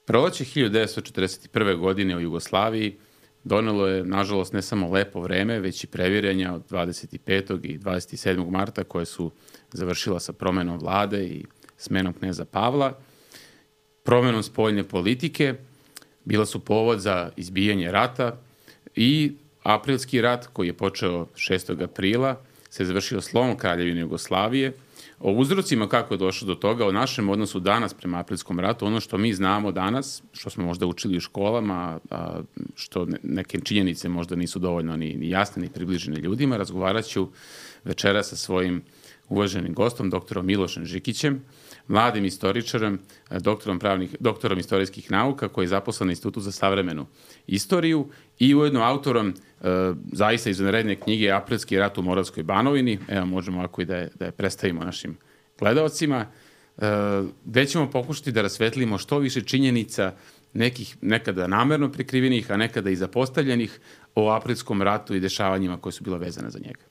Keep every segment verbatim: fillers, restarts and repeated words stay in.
Proleće hiljadu devetsto četrdeset prve. godine u Jugoslaviji donelo je, nažalost, ne samo lepo vreme, već i previranja od dvadeset petog i dvadeset sedmog marta koje su završila sa promenom vlade i smenom kneza Pavla, promenom spoljne politike, bila su povod za izbijanje rata i aprilski rat koji je počeo šestog aprila se završio slomom Kraljevine Jugoslavije. O uzrocima kako je došlo do toga, o našem odnosu danas prema aprilskom ratu, ono što mi znamo danas, što smo možda učili u školama, a, što neke činjenice možda nisu dovoljno ni, ni jasne, ni približene ljudima, razgovarat ću večera sa svojim uvaženim gostom, doktorom Milošem Žikićem, mladim istoričarem, doktorom, pravnih, doktorom istorijskih nauka, koji je zaposlen na Institutu za savremenu istoriju i ujedno autorom e, zaista izvanredne knjige Aprilski rat u Moravskoj Banovini. Evo, možemo ovako i da je, da je predstavimo našim gledaocima, e, gde ćemo pokušati da rasvetlimo što više činjenica, nekih nekada namerno prikrivenih, a nekada i zapostavljenih, o aprilskom ratu i dešavanjima koje su bila vezane za njega.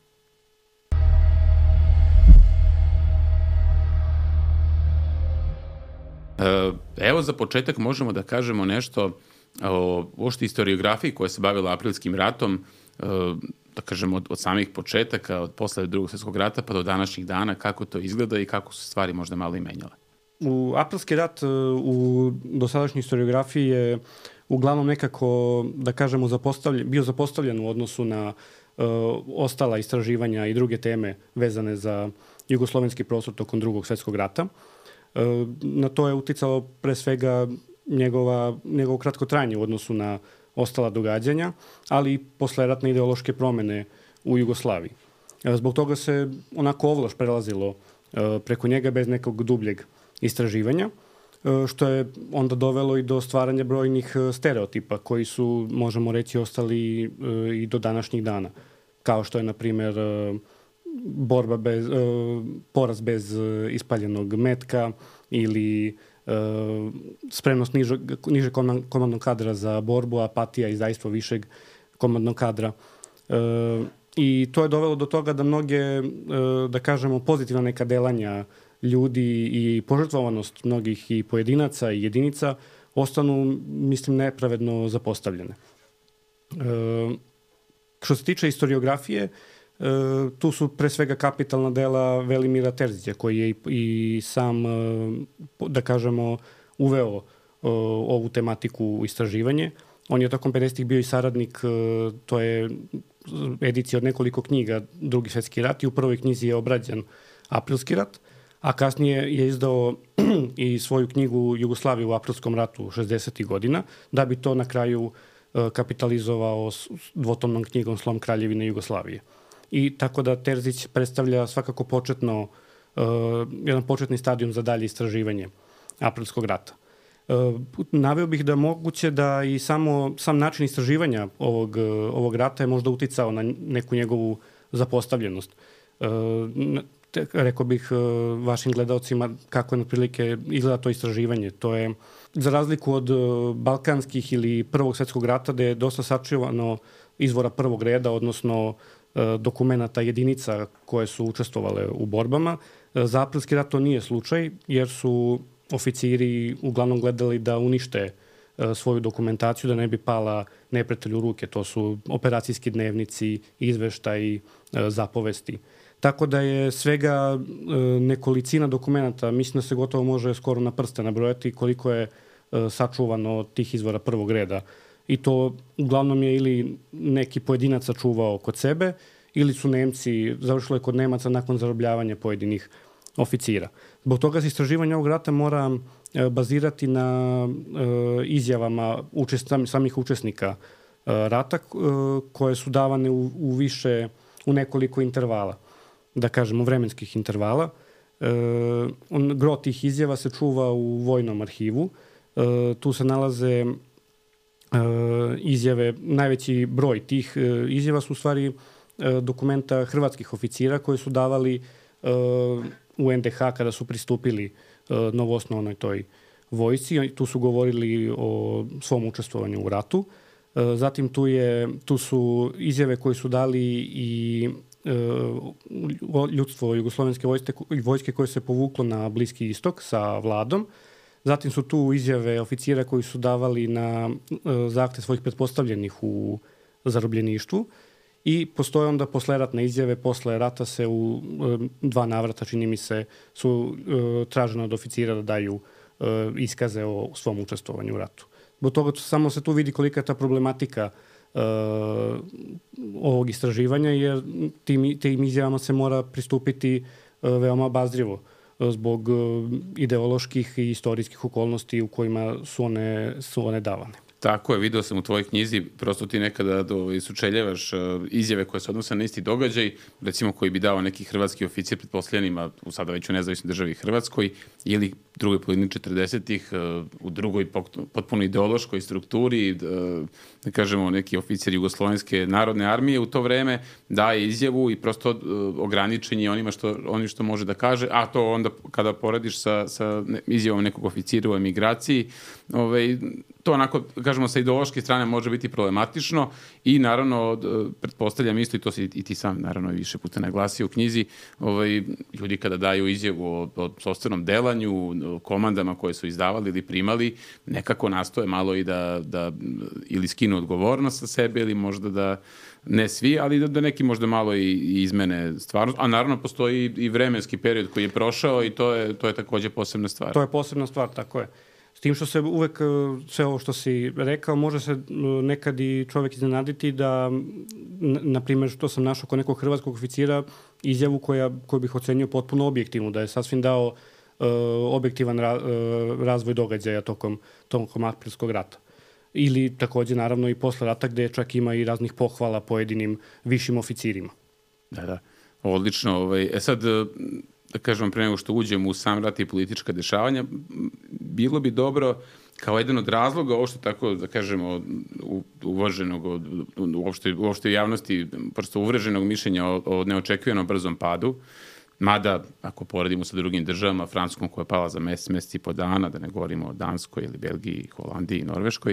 Evo, za početak možemo da kažemo nešto o uopšte historiografiji koja se bavila aprilskim ratom, da kažemo od, od samih početaka, od posle drugog svjetskog rata pa do današnjih dana, kako to izgleda i kako su stvari možda malo i menjale. U aprilski rat u dosadašnjoj historiografiji je uglavnom nekako, da kažemo, zapostavljen, bio zapostavljen u odnosu na uh, ostala istraživanja i druge teme vezane za jugoslovenski prostor tokom drugog svjetskog rata. Na to je uticalo pre svega njegova, njegovo kratko trajanje u odnosu na ostala događanja, ali i posleratne ideološke promene u Jugoslaviji. Zbog toga se onako ovlaš prelazilo preko njega bez nekog dubljeg istraživanja, što je onda dovelo i do stvaranja brojnih stereotipa koji su, možemo reći, ostali i do današnjih dana, kao što je, na primjer, borba bez, uh, poraz bez uh, ispaljenog metka ili uh, spremnost nižeg, nižeg komandnog kadra za borbu, apatija i izdajstvo višeg komandnog kadra. Uh, I to je dovelo do toga da mnoge, uh, da kažemo, pozitivna neka delanja ljudi i požrtvovanost mnogih i pojedinaca i jedinica ostanu, mislim, nepravedno zapostavljene. Uh, što se tiče historiografije, Uh, tu su pre svega kapitalna dela Velimira Terzića, koji je i, i sam, uh, da kažemo, uveo uh, ovu tematiku u istraživanje. On je tokom pedesetih bio i saradnik, uh, to je edicija od nekoliko knjiga Drugi svjetski rat i u prvoj knjizi je obrađen Aprilski rat, a kasnije je izdao i svoju knjigu Jugoslavije u aprilskom ratu šezdesetih godina, da bi to na kraju uh, kapitalizovao s dvotomnom knjigom Slom Kraljevine Jugoslavije. I tako da Terzić predstavlja svakako početno, uh, jedan početni stadijum za dalje istraživanje aprilskog rata. Uh, naveo bih da je moguće da i samo, sam način istraživanja ovog, ovog rata je možda uticao na neku njegovu zapostavljenost. Uh, te, rekao bih uh, vašim gledaocima kako je otprilike izgleda to istraživanje. To je, za razliku od uh, balkanskih ili prvog svjetskog rata, gde je dosta sačuvano izvora prvog reda, odnosno dokumenata jedinica koje su učestvovale u borbama. Za aprilski rat to nije slučaj, jer su oficiri uglavnom gledali da unište svoju dokumentaciju, da ne bi pala neprijatelju u ruke. To su operacijski dnevnici, izveštaji, zapovesti. Tako da je svega nekolicina dokumenata, mislim da se gotovo može skoro na prste nabrojati koliko je sačuvano tih izvora prvog reda. I to uglavnom je ili neki pojedinac sačuvao kod sebe, ili su Nemci, završilo je kod Nemaca nakon zarobljavanja pojedinih oficira. Zbog toga se istraživanje ovog rata mora bazirati na e, izjavama učest, samih učesnika e, rata, e, koje su davane u, u više, u nekoliko intervala, da kažemo vremenskih intervala. E, on, gro tih izjava se čuva u vojnom arhivu. E, tu se nalaze Uh, izjave, najveći broj tih uh, izjava su u stvari uh, dokumenta hrvatskih oficira koji su davali uh, u en de ha kada su pristupili uh, novoosnovanoj toj vojsci. Tu su govorili o svom učestvovanju u ratu. Uh, zatim tu, je, tu su izjave koje su dali i uh, ljudstvo jugoslovenske vojske, vojske koje se povuklo na Bliski istok sa vladom. Zatim su tu izjave oficira koji su davali na zahtev svojih pretpostavljenih u zarobljeništvu i postoje onda posleratne izjave. Posle rata se u dva navrata, čini mi se, su traženo od oficira da daju iskaze o svom učestvovanju u ratu. Zbog toga samo se tu vidi kolika je ta problematika uh, ovog istraživanja, jer tim, tim izjavama se mora pristupiti uh, veoma obazrivo uh, zbog uh, ideoloških i istorijskih okolnosti u kojima su one, su one davane. Tako je, video sam u tvojoj knjizi, prosto ti nekada do, sučeljevaš uh, izjave koje se odnose na isti događaj, recimo koji bi dao neki hrvatski oficir pretpostavljenima, u sada već u nezavisnoj državi Hrvatskoj, ili drugoj polovini četrdesetih uh, u drugoj potpuno ideološkoj strukturi, uh, da kažemo neki oficir Jugoslovenske narodne armije u to vreme daje izjavu i prosto uh, ograničen je onima što, oni što može da kaže, a to onda kada poradiš sa, sa izjavom nekog oficira u emigraciji, ovaj, to onako, kažemo, sa ideološke strane može biti problematično i naravno, pretpostavljam isto, i to si i ti sam naravno više puta naglasio u knjizi, ovaj, ljudi kada daju izjavu o, o sopstvenom delanju, o komandama koje su izdavali ili primali, nekako nastoje malo i da, da ili skinu odgovornost sa sebe ili možda da, ne svi, ali da, da neki možda malo i, i izmene stvarnost, a naravno postoji i vremenski period koji je prošao i to je, to je takođe posebna stvar. To je posebna stvar, tako je. S tim što se uvek, sve ovo što si rekao, može se nekad i čovek iznenaditi da, na primjer, što sam našao kod nekog hrvatskog oficira, izjavu koja, koju bih ocenio potpuno objektivnu, da je sasvim dao uh, objektivan ra, uh, razvoj događaja tokom, tokom aprilskog rata. Ili takođe, naravno, i posle rata gde čak ima i raznih pohvala pojedinim višim oficirima. Da, da. Odlično. Ovaj. E sad, da kažem, pre nego što uđemo u sam rat i politička dešavanja, bilo bi dobro kao jedan od razloga, ovo što tako, da kažemo, uvaženog, uopšte, uopšte u javnosti, prosto uvreženog mišljenja o, o neočekivanom brzom padu, mada, ako poredimo sa drugim državama, Francuskom koja je pala za mesec, mesec i po dana, da ne govorimo o Danskoj ili Belgiji, Holandiji i Norveškoj,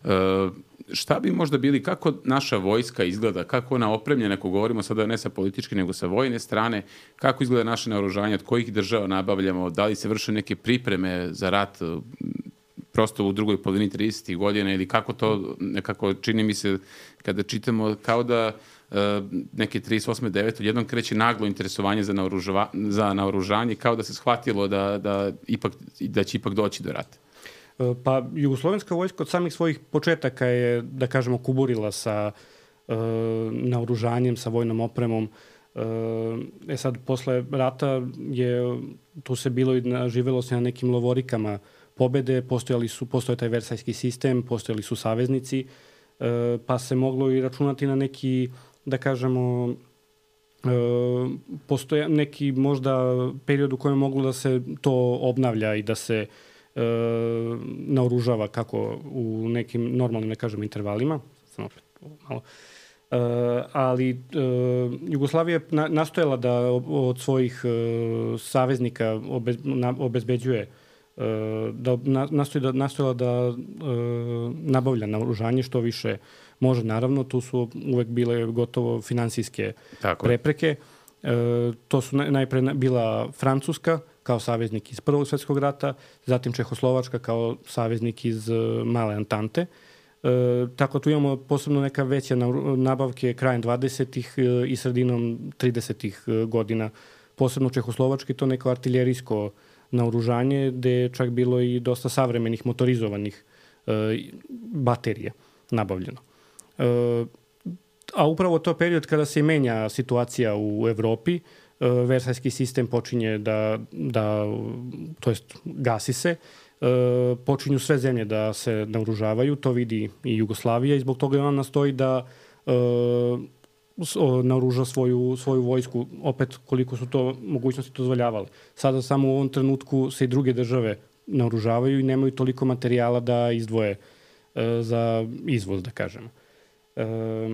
šta bi možda bili, kako naša vojska izgleda, kako ona opremljena, ako govorimo sada ne sa političke, nego sa vojne strane, kako izgleda naše naoružanje, od kojih država nabavljamo, da li se vrše neke pripreme za rat prosto u drugoj polovini tridesetih godina ili kako to, nekako čini mi se kada čitamo kao da uh, neke trideset osme devete odjednom kreće naglo interesovanje za, naoružava, za naoružanje, kao da se shvatilo da, da, ipak, da će ipak doći do rata. Pa jugoslovenska vojska od samih svojih početaka je, da kažemo, kuburila sa uh, naoružanjem, sa vojnom opremom. Uh, e sad, posle rata je, tu se bilo i živelo se na nekim lovorikama pobede, postojali su, postoje taj versajski sistem, postojali su saveznici, uh, pa se moglo i računati na neki, da kažemo, uh, postoje neki možda period u kojem je moglo da se to obnavlja i da se naoružava kako u nekim normalnim, ne kažem, intervalima. Sam opet malo. Uh, ali uh, Jugoslavija je na, nastojala da od svojih uh, saveznika obez, na, obezbeđuje uh, da na, nastoji da, nastojala da uh, nabavlja naoružanje što više može. Naravno, tu su uvek bile gotovo finansijske Tako. prepreke. Uh, to su naj, najpre bila Francuska kao saveznik iz Prvog svjetskog rata, zatim Čehoslovačka kao saveznik iz uh, Male Antante. E, tako tu imamo posebno neka veća nabavke krajem dvadesetih i sredinom tridesetih godina, posebno u Čehoslovački, to neko artiljerijsko naoružanje, gde je čak bilo i dosta savremenih motorizovanih e, baterija nabavljeno. E, a upravo to period kada se menja situacija u Evropi, e, versajski sistem počinje da, da to jest gasi se, E, počinju sve zemlje da se naoružavaju, to vidi i Jugoslavija i zbog toga ona nastoji da e, naoruža svoju, svoju vojsku, opet koliko su to mogućnosti dozvoljavale. Sada samo u ovom trenutku se i druge države naoružavaju i nemaju toliko materijala da izdvoje e, za izvoz, da kažemo. E,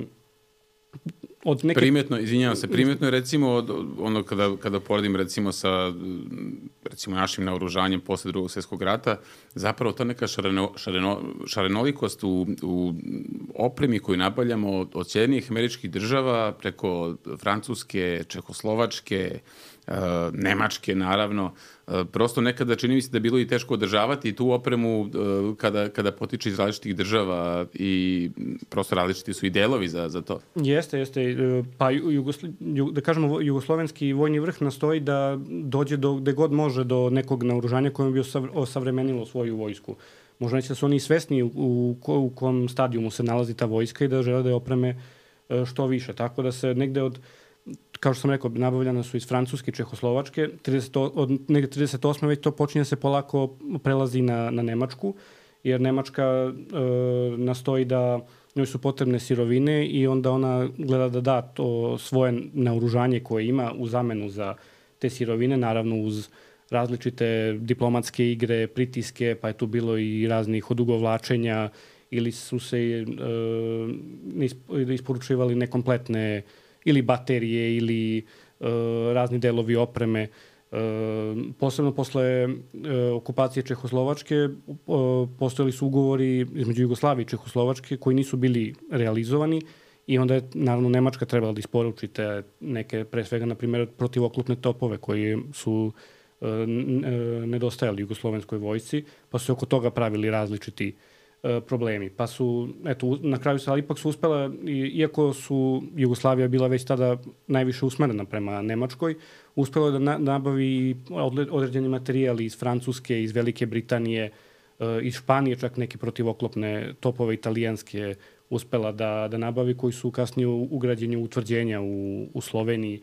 Od neke... Primetno, izvinjavam se, primetno je recimo od, ono kada, kada poredim recimo sa recimo našim naoružanjem posle Drugog svjetskog rata, zapravo to neka šareno, šareno, šarenolikost u, u opremi koju nabavljamo od Sjedinjenih Američkih Država preko Francuske, Čehoslovačke, Nemačke, naravno. Prosto nekada čini mi se da je bilo i teško održavati tu opremu kada, kada potiče iz različitih država i prosto različiti su i delovi za, za to. Jeste, jeste. Pa Jugosl... da kažemo, jugoslovenski vojni vrh nastoji da dođe do, gde god može do nekog naoružanja kojim bi osavremenilo svoju vojsku. Možda neće da su oni svesni u, u, u kom stadijumu se nalazi ta vojska i da žele da je opreme što više. Tako da se negde od, kao što sam rekao, nabavljena su iz Francuske i Čehoslovačke, trideset, od negde trideset osme već to počinje se polako prelazi na, na Nemačku, jer Nemačka e, nastoji da njoj su potrebne sirovine i onda ona gleda da da to svoje naoružanje koje ima u zamenu za te sirovine, naravno uz različite diplomatske igre, pritiske, pa je tu bilo i raznih odugovlačenja ili su se e, isporučivali nekompletne ili baterije ili e, razni delovi opreme. E, posebno posle e, okupacije Čehoslovačke e, postojali su ugovori između Jugoslavije i Čehoslovačke koji nisu bili realizovani i onda je naravno Nemačka trebala da isporuči te neke, pre svega, na primjer, protivoklopne topove koji su e, nedostajali jugoslovenskoj vojsci, pa su se oko toga pravili različiti problemi. Pa su, eto, na kraju se, ali ipak su uspela, iako su Jugoslavija bila već tada najviše usmerena prema Nemačkoj, uspela da na, nabavi određeni materijali iz Francuske, iz Velike Britanije, iz Španije, čak neke protivoklopne topove italijanske uspela da, da nabavi, koji su kasnije ugrađeni u utvrđenja u, u Sloveniji.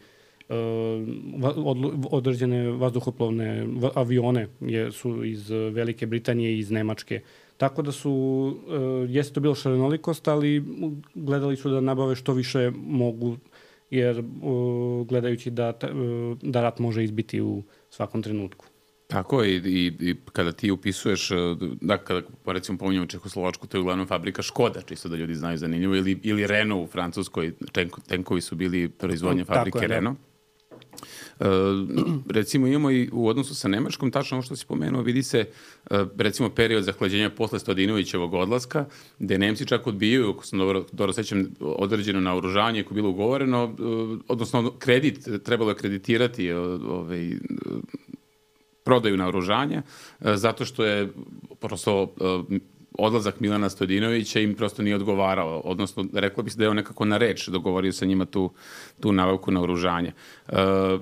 Od, određene vazduhoplovne avione je, su iz Velike Britanije i iz Nemačke. Tako da su, jeste to bilo šarenolikost, ali gledali su da nabave što više mogu, jer gledajući da, da rat može izbiti u svakom trenutku. Tako je, i, i kada ti upisuješ, da, kada recimo pominjamo Čehoslovačku, to je uglavnom fabrika Škoda, čisto da ljudi znaju zanimljivo, ili, ili Renault u Francuskoj, tenko, tenkovi su bili proizvodnje fabrike je, Renault. Uh, recimo imamo i u odnosu sa Nemačkom, tačno ovo što si pomenuo, vidi se uh, recimo period zahlađenja posle Stojadinovićevog odlaska, gde Nemci čak odbijaju, ako sam dobro, dobro sećam, određeno naoružanje koje je bilo ugovoreno, uh, odnosno kredit, trebalo je kreditirati uh, ovaj, uh, prodaju naoružanja, uh, zato što je prosto uh, odlazak Milana Stojadinovića im prosto nije odgovarao, odnosno reklo bi se da je on nekako na reč dogovorio sa njima tu, tu nabavku naoružanja. Uh,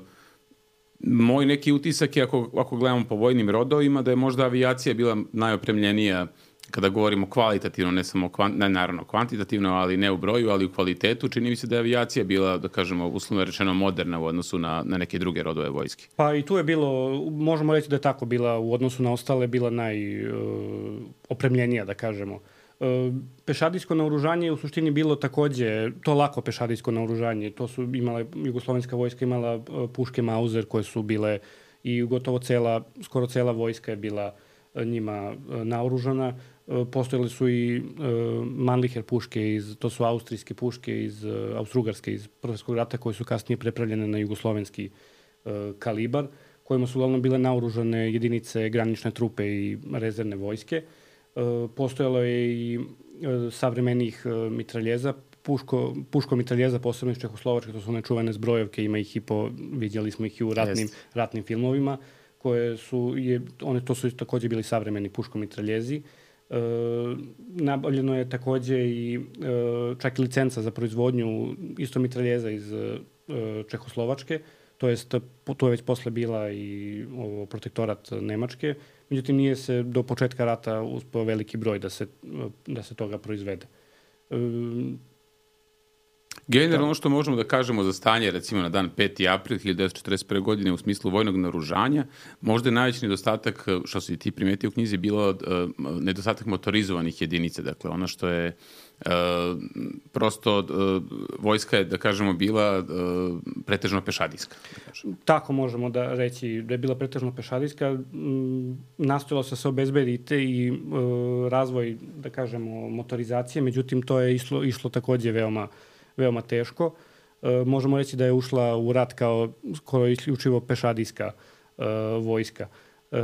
Moj neki utisak je, ako, ako gledamo po vojnim rodovima, da je možda avijacija bila najopremljenija kada govorimo kvalitativno, ne samo kvant, ne, naravno kvantitativno, ali ne u broju, ali u kvalitetu. Čini mi se da je avijacija bila, da kažemo, uslovno rečeno moderna u odnosu na, na neke druge rodove vojske. Pa i tu je bilo, možemo reći da je tako bila u odnosu na ostale, bila najopremljenija, uh, da kažemo. Uh, pešadijsko naoružanje je u suštini bilo takođe, to lako pešadijsko naoružanje. To su imale, jugoslovenska vojska imala uh, puške Mauser koje su bile i gotovo cela, skoro cela vojska je bila uh, njima uh, naoružana. Uh, postojali su i uh, Mannlicher puške, iz, to su austrijske puške iz uh, Austrougarske, iz Prvosvjetskog rata, koje su kasnije prepravljene na jugoslovenski uh, kalibar, kojima su uglavnom bile naoružane jedinice granične trupe i rezervne vojske. Uh, postojalo je i uh, savremenih uh, mitraljeza, puško, puško mitraljeza, posebno iz Čehoslovačke, to su one čuvene zbrojevke, ima ih i po, vidjeli smo ih i u ratnim, yes. ratnim filmovima, koje su, je, one, to su takođe bili savremeni puško mitraljezi. Uh, nabavljeno je takođe i uh, čak i licenca za proizvodnju isto mitraljeza iz uh, Čehoslovačke, to jest to je već posle bila i ovo, protektorat Nemačke. Međutim, nije se do početka rata uspeo veliki broj da se, da se toga proizvede. Um, Generalno, ono što možemo da kažemo za stanje, recimo na dan peti april hiljadu devetsto četrdeset prve. godine u smislu vojnog naoružanja, možda je najveći nedostatak, što si ti primetio u knjizi, bilo uh, nedostatak motorizovanih jedinica. Dakle, ono što je uh, prosto uh, vojska je, da kažemo, bila uh, pretežno pešadijska. Da Tako možemo da reći da je bila pretežno pešadijska. Nastojalo se se obezbediti i uh, razvoj, da kažemo, motorizacije, međutim, to je išlo, išlo takođe veoma veoma teško. E, možemo reći da je ušla u rat kao skoro isključivo pešadijska e, vojska. E,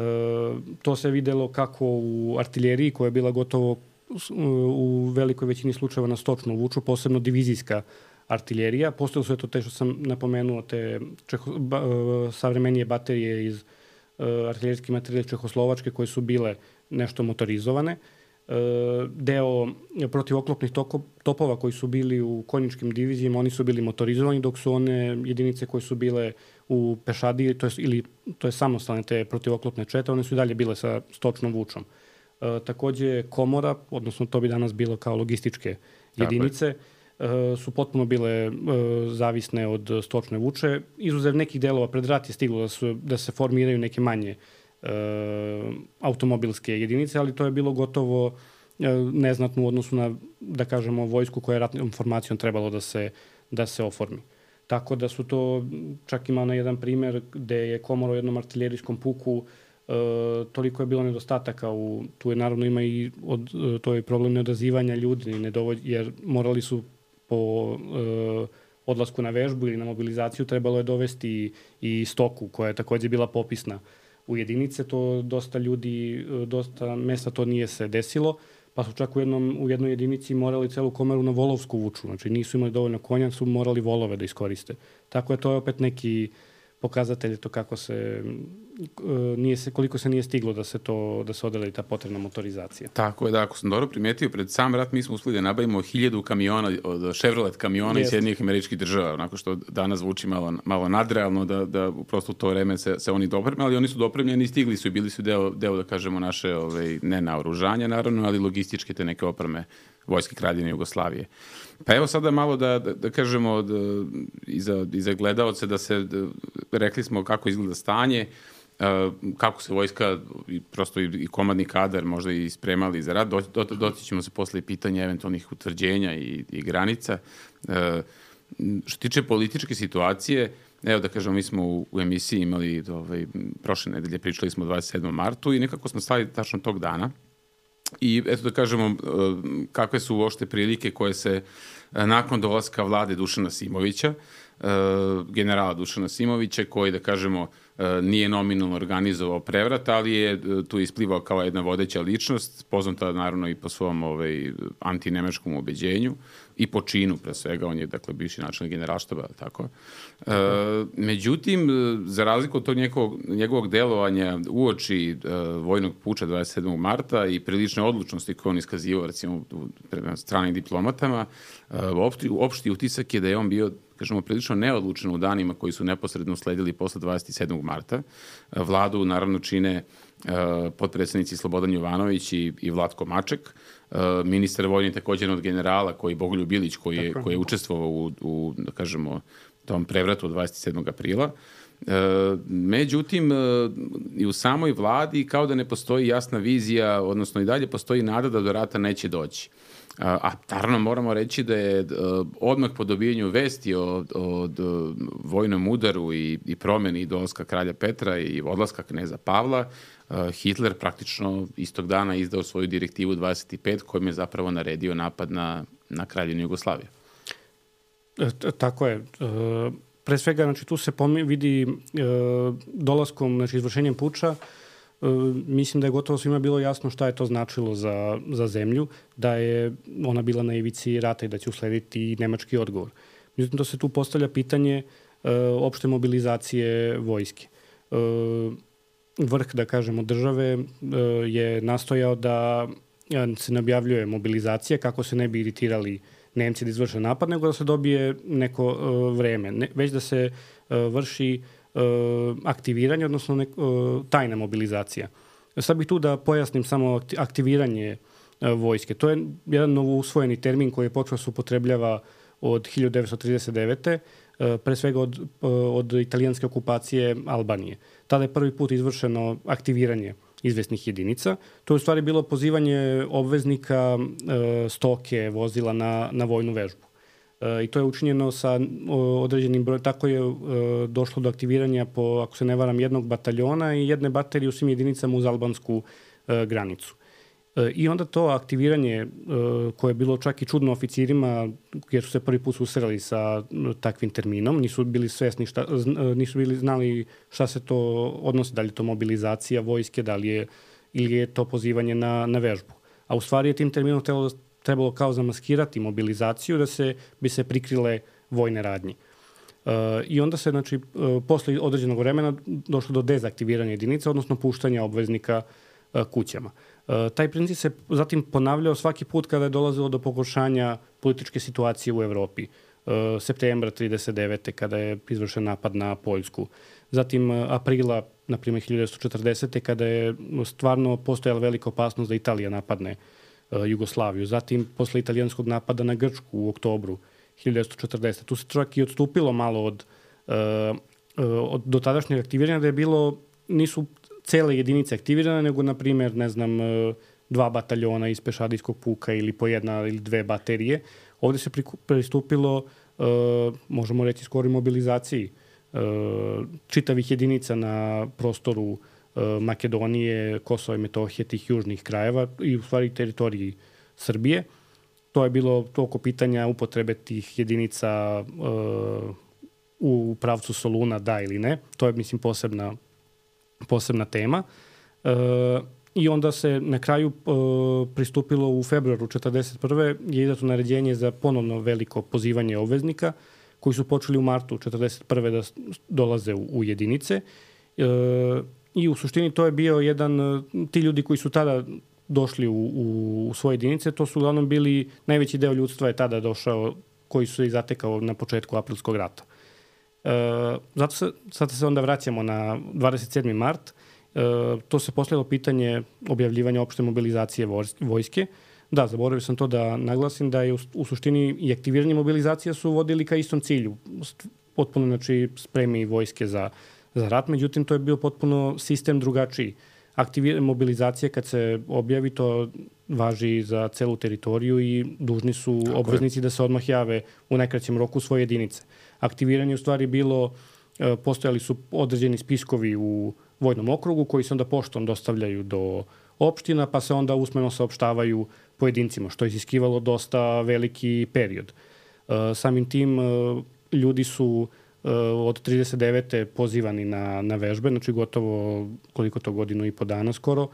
to se videlo kako u artiljeriji, koja je bila gotovo u velikoj većini slučajeva na stočnu vuču, posebno divizijska artiljerija. Postojalo su to te što sam napomenuo, te čeho, ba, savremenije baterije iz uh, artiljerijske materijale Čehoslovačke koje su bile nešto motorizovane. Uh, deo protivoklopnih toko, topova koji su bili u konjičkim divizijama, oni su bili motorizovani, dok su one jedinice koje su bile u pešadiji, to je, ili to je samostalne te protivoklopne čete, one su i dalje bile sa stočnom vučom. Uh, takođe komora, odnosno to bi danas bilo kao logističke jedinice, uh, su potpuno bile uh, zavisne od stočne vuče. Izuzev nekih delova pred rat je stiglo da, su, da se formiraju neke manje uh, automobilske jedinice, ali to je bilo gotovo uh, neznatno u odnosu na, da kažemo, vojsku koja je ratnom formacijom trebalo da se, da se oformi. Tako da su to, čak ima na jedan primer gde je komora u jednom artiljerijskom puku E, toliko je bilo nedostataka u, tu je naravno ima i od, to je problem neodazivanja ljudi nedovolj, jer morali su po e, odlasku na vežbu ili na mobilizaciju trebalo je dovesti i, i stoku koja je takođe bila popisna u jedinice, to dosta ljudi, dosta mesta to nije se desilo, pa su čak u, jednom, u jednoj jedinici morali celu komeru na volovsku vuču, znači nisu imali dovoljno konja, su morali volove da iskoriste. Tako je to je opet neki pokazatelj to kako se nije se koliko se nije stiglo da se to da se odredi ta potrebna motorizacija. Tako je, da, ako sam dobro primetio, pred sam rat mi smo uspeli da nabavimo hiljadu kamiona, od Chevrolet kamiona iz Sjedinjenih Američkih Država, onako što danas zvuči malo, malo nadrealno da, da prosto u to vreme se, se oni dopremili, ali oni su dopremljeni i stigli su i bili su deo, deo da kažemo, naše, ovaj, ne naoružanja naravno, ali logističke te neke opreme Vojske Kraljevine Jugoslavije. Pa evo sada malo da, da, da kažemo da, iza, iza gledaoce da se, da, rekli smo kako izgleda stanje, Uh, kako se vojska i prosto i, i komadni kadar možda i spremali za rad. Do, do, doći ćemo se posle pitanja eventualnih utvrđenja i, i granica. Uh, što tiče političke situacije, evo da kažemo, mi smo u, u emisiji imali ovaj, prošle nedelje, pričali smo o dvadeset sedmom martu i nekako smo stali tačno tog dana. I eto da kažemo uh, kakve su uopšte prilike koje se uh, nakon dolaska vlade Dušana Simovića, uh, generala Dušana Simovića, koji da kažemo nije nominalno organizovao prevrat, ali je tu isplivao kao jedna vodeća ličnost, poznata naravno i po svom ovaj, antinemačkom ubeđenju i po činu, pre svega, on je dakle bivši načelnik generalštaba, tako. E, međutim, za razliku od tog njegovog, njegovog delovanja uoči e, vojnog puča dvadeset sedmog marta i prilične odlučnosti koje on iskazivao, recimo, prema stranim diplomatama, e, opšti, opšti utisak je da je on bio, kažemo, prilično neodlučen u danima koji su neposredno usledili posle dvadeset sedmog marta. Vladu naravno čine uh, potpredsednici Slobodan Jovanović i, i Vlatko Maček, uh, ministar vojni također od generala koji Bogoljub Bilić koji je, koji je učestvovao u, u, da kažemo, tom prevratu od dvadeset sedmog aprila. Uh, međutim, uh, i u samoj vladi kao da ne postoji jasna vizija, odnosno i dalje postoji nada da do rata neće doći. A naravno moramo reći da je uh, odmah po dobijanju vesti o, o vojnom udaru i, i promeni dolaska kralja Petra i odlaska kneza Pavla, uh, Hitler praktično istog dana izdao svoju direktivu dvadeset pet kojom je zapravo naredio napad na, na Kraljevinu Jugoslaviju. E, tako je. E, pre svega, znači, tu se pomi, vidi e, dolaskom, znači, izvršenjem puča, Uh, mislim da je gotovo svima bilo jasno šta je to značilo za, za zemlju, da je ona bila na ivici rata i da će uslediti nemački odgovor. Međutim, to se tu postavlja pitanje uh, opšte mobilizacije vojske. Uh, vrh, da kažemo, države uh, je nastojao da se ne objavljuje mobilizacija kako se ne bi iritirali Nemci da izvrše napad, nego da se dobije neko uh, vreme. Ne, već da se uh, vrši aktiviranje, odnosno nek, tajna mobilizacija. Sad bih tu da pojasnim samo aktiviranje vojske. To je jedan novo usvojeni termin koji je počeo se upotrebljava od hiljadu devetsto trideset devete pre svega od, od italijanske okupacije Albanije. Tada je prvi put izvršeno aktiviranje izvesnih jedinica. To je u stvari bilo pozivanje obveznika stoke vozila na, na vojnu vežbu. I to je učinjeno sa određenim brojem. Tako je došlo do aktiviranja po, ako se ne varam, jednog bataljona i jedne baterije u svim jedinicama uz albansku granicu. I onda to aktiviranje koje je bilo čak i čudno oficirima, jer su se prvi put susreli sa takvim terminom, nisu bili svesni šta, nisu bili znali šta se to odnosi, da li je to mobilizacija vojske, da li je, ili je to pozivanje na, na vežbu. A u stvari je tim terminom trebalo, trebalo kao zamaskirati mobilizaciju da se bi se prikrile vojne radnje. Uh, I onda se, znači, uh, posle određenog vremena došlo do dezaktiviranja jedinica, odnosno puštanja obveznika uh, kućama. Uh, taj princip se zatim ponavljao svaki put kada je dolazilo do pogoršanja političke situacije u Evropi. Uh, septembra trideset devete kada je izvršen napad na Poljsku. Zatim uh, aprila, na primjer, hiljadu devetsto četrdesete kada je stvarno postojala velika opasnost da Italija napadne uh, Jugoslaviju. Zatim, posle italijanskog napada na Grčku u oktobru hiljadu devetsto četrdesete. Tu se čak i odstupilo malo od, uh, od dotadašnjeg aktiviranja, da je bilo, nisu cele jedinice aktivirane, nego, na primjer, ne znam, uh, dva bataljona iz pešadijskog puka ili po jedna ili dve baterije. Ovde se pristupilo, uh, možemo reći, skoro mobilizaciji uh, čitavih jedinica na prostoru uh, Makedonije, Kosova i Metohije, tih južnih krajeva i u stvari teritoriji Srbije. To je bilo toliko pitanja upotrebe tih jedinica uh, u pravcu Soluna, da ili ne. To je, mislim, posebna, posebna tema. Uh, I onda se na kraju uh, pristupilo u februaru četrdeset prve je izdato naređenje za ponovno veliko pozivanje obveznika, koji su počeli u martu četrdeset prve da dolaze u, u jedinice. Uh, I u suštini to je bio jedan, ti ljudi koji su tada došli u, u, u svoje jedinice, to su uglavnom bili, najveći deo ljudstva je tada došao, koji su i zatekao na početku aprilskog rata. E, zato se, sad se onda vraćamo na dvadeset sedmi mart. E, to se postavilo pitanje objavljivanja opšte mobilizacije vojske. Da, zaboravio sam to da naglasim da je u, u suštini i aktiviranje mobilizacija su vodili ka istom cilju. Potpuno, znači, spremi vojske za, za rat, međutim, to je bio potpuno sistem drugačiji. Aktivir, mobilizacija kad se objavi, to važi za celu teritoriju i dužni su Tako obveznici je. da se odmah jave u najkraćem roku svoje jedinice. Aktiviranje u stvari bilo, postojali su određeni spiskovi u vojnom okrugu koji se onda poštom dostavljaju do opština, pa se onda usmeno saopštavaju pojedincima, što je iziskivalo dosta veliki period. Samim tim ljudi su od trideset devete pozivani na, na vežbe, znači gotovo koliko to godinu i po dana skoro,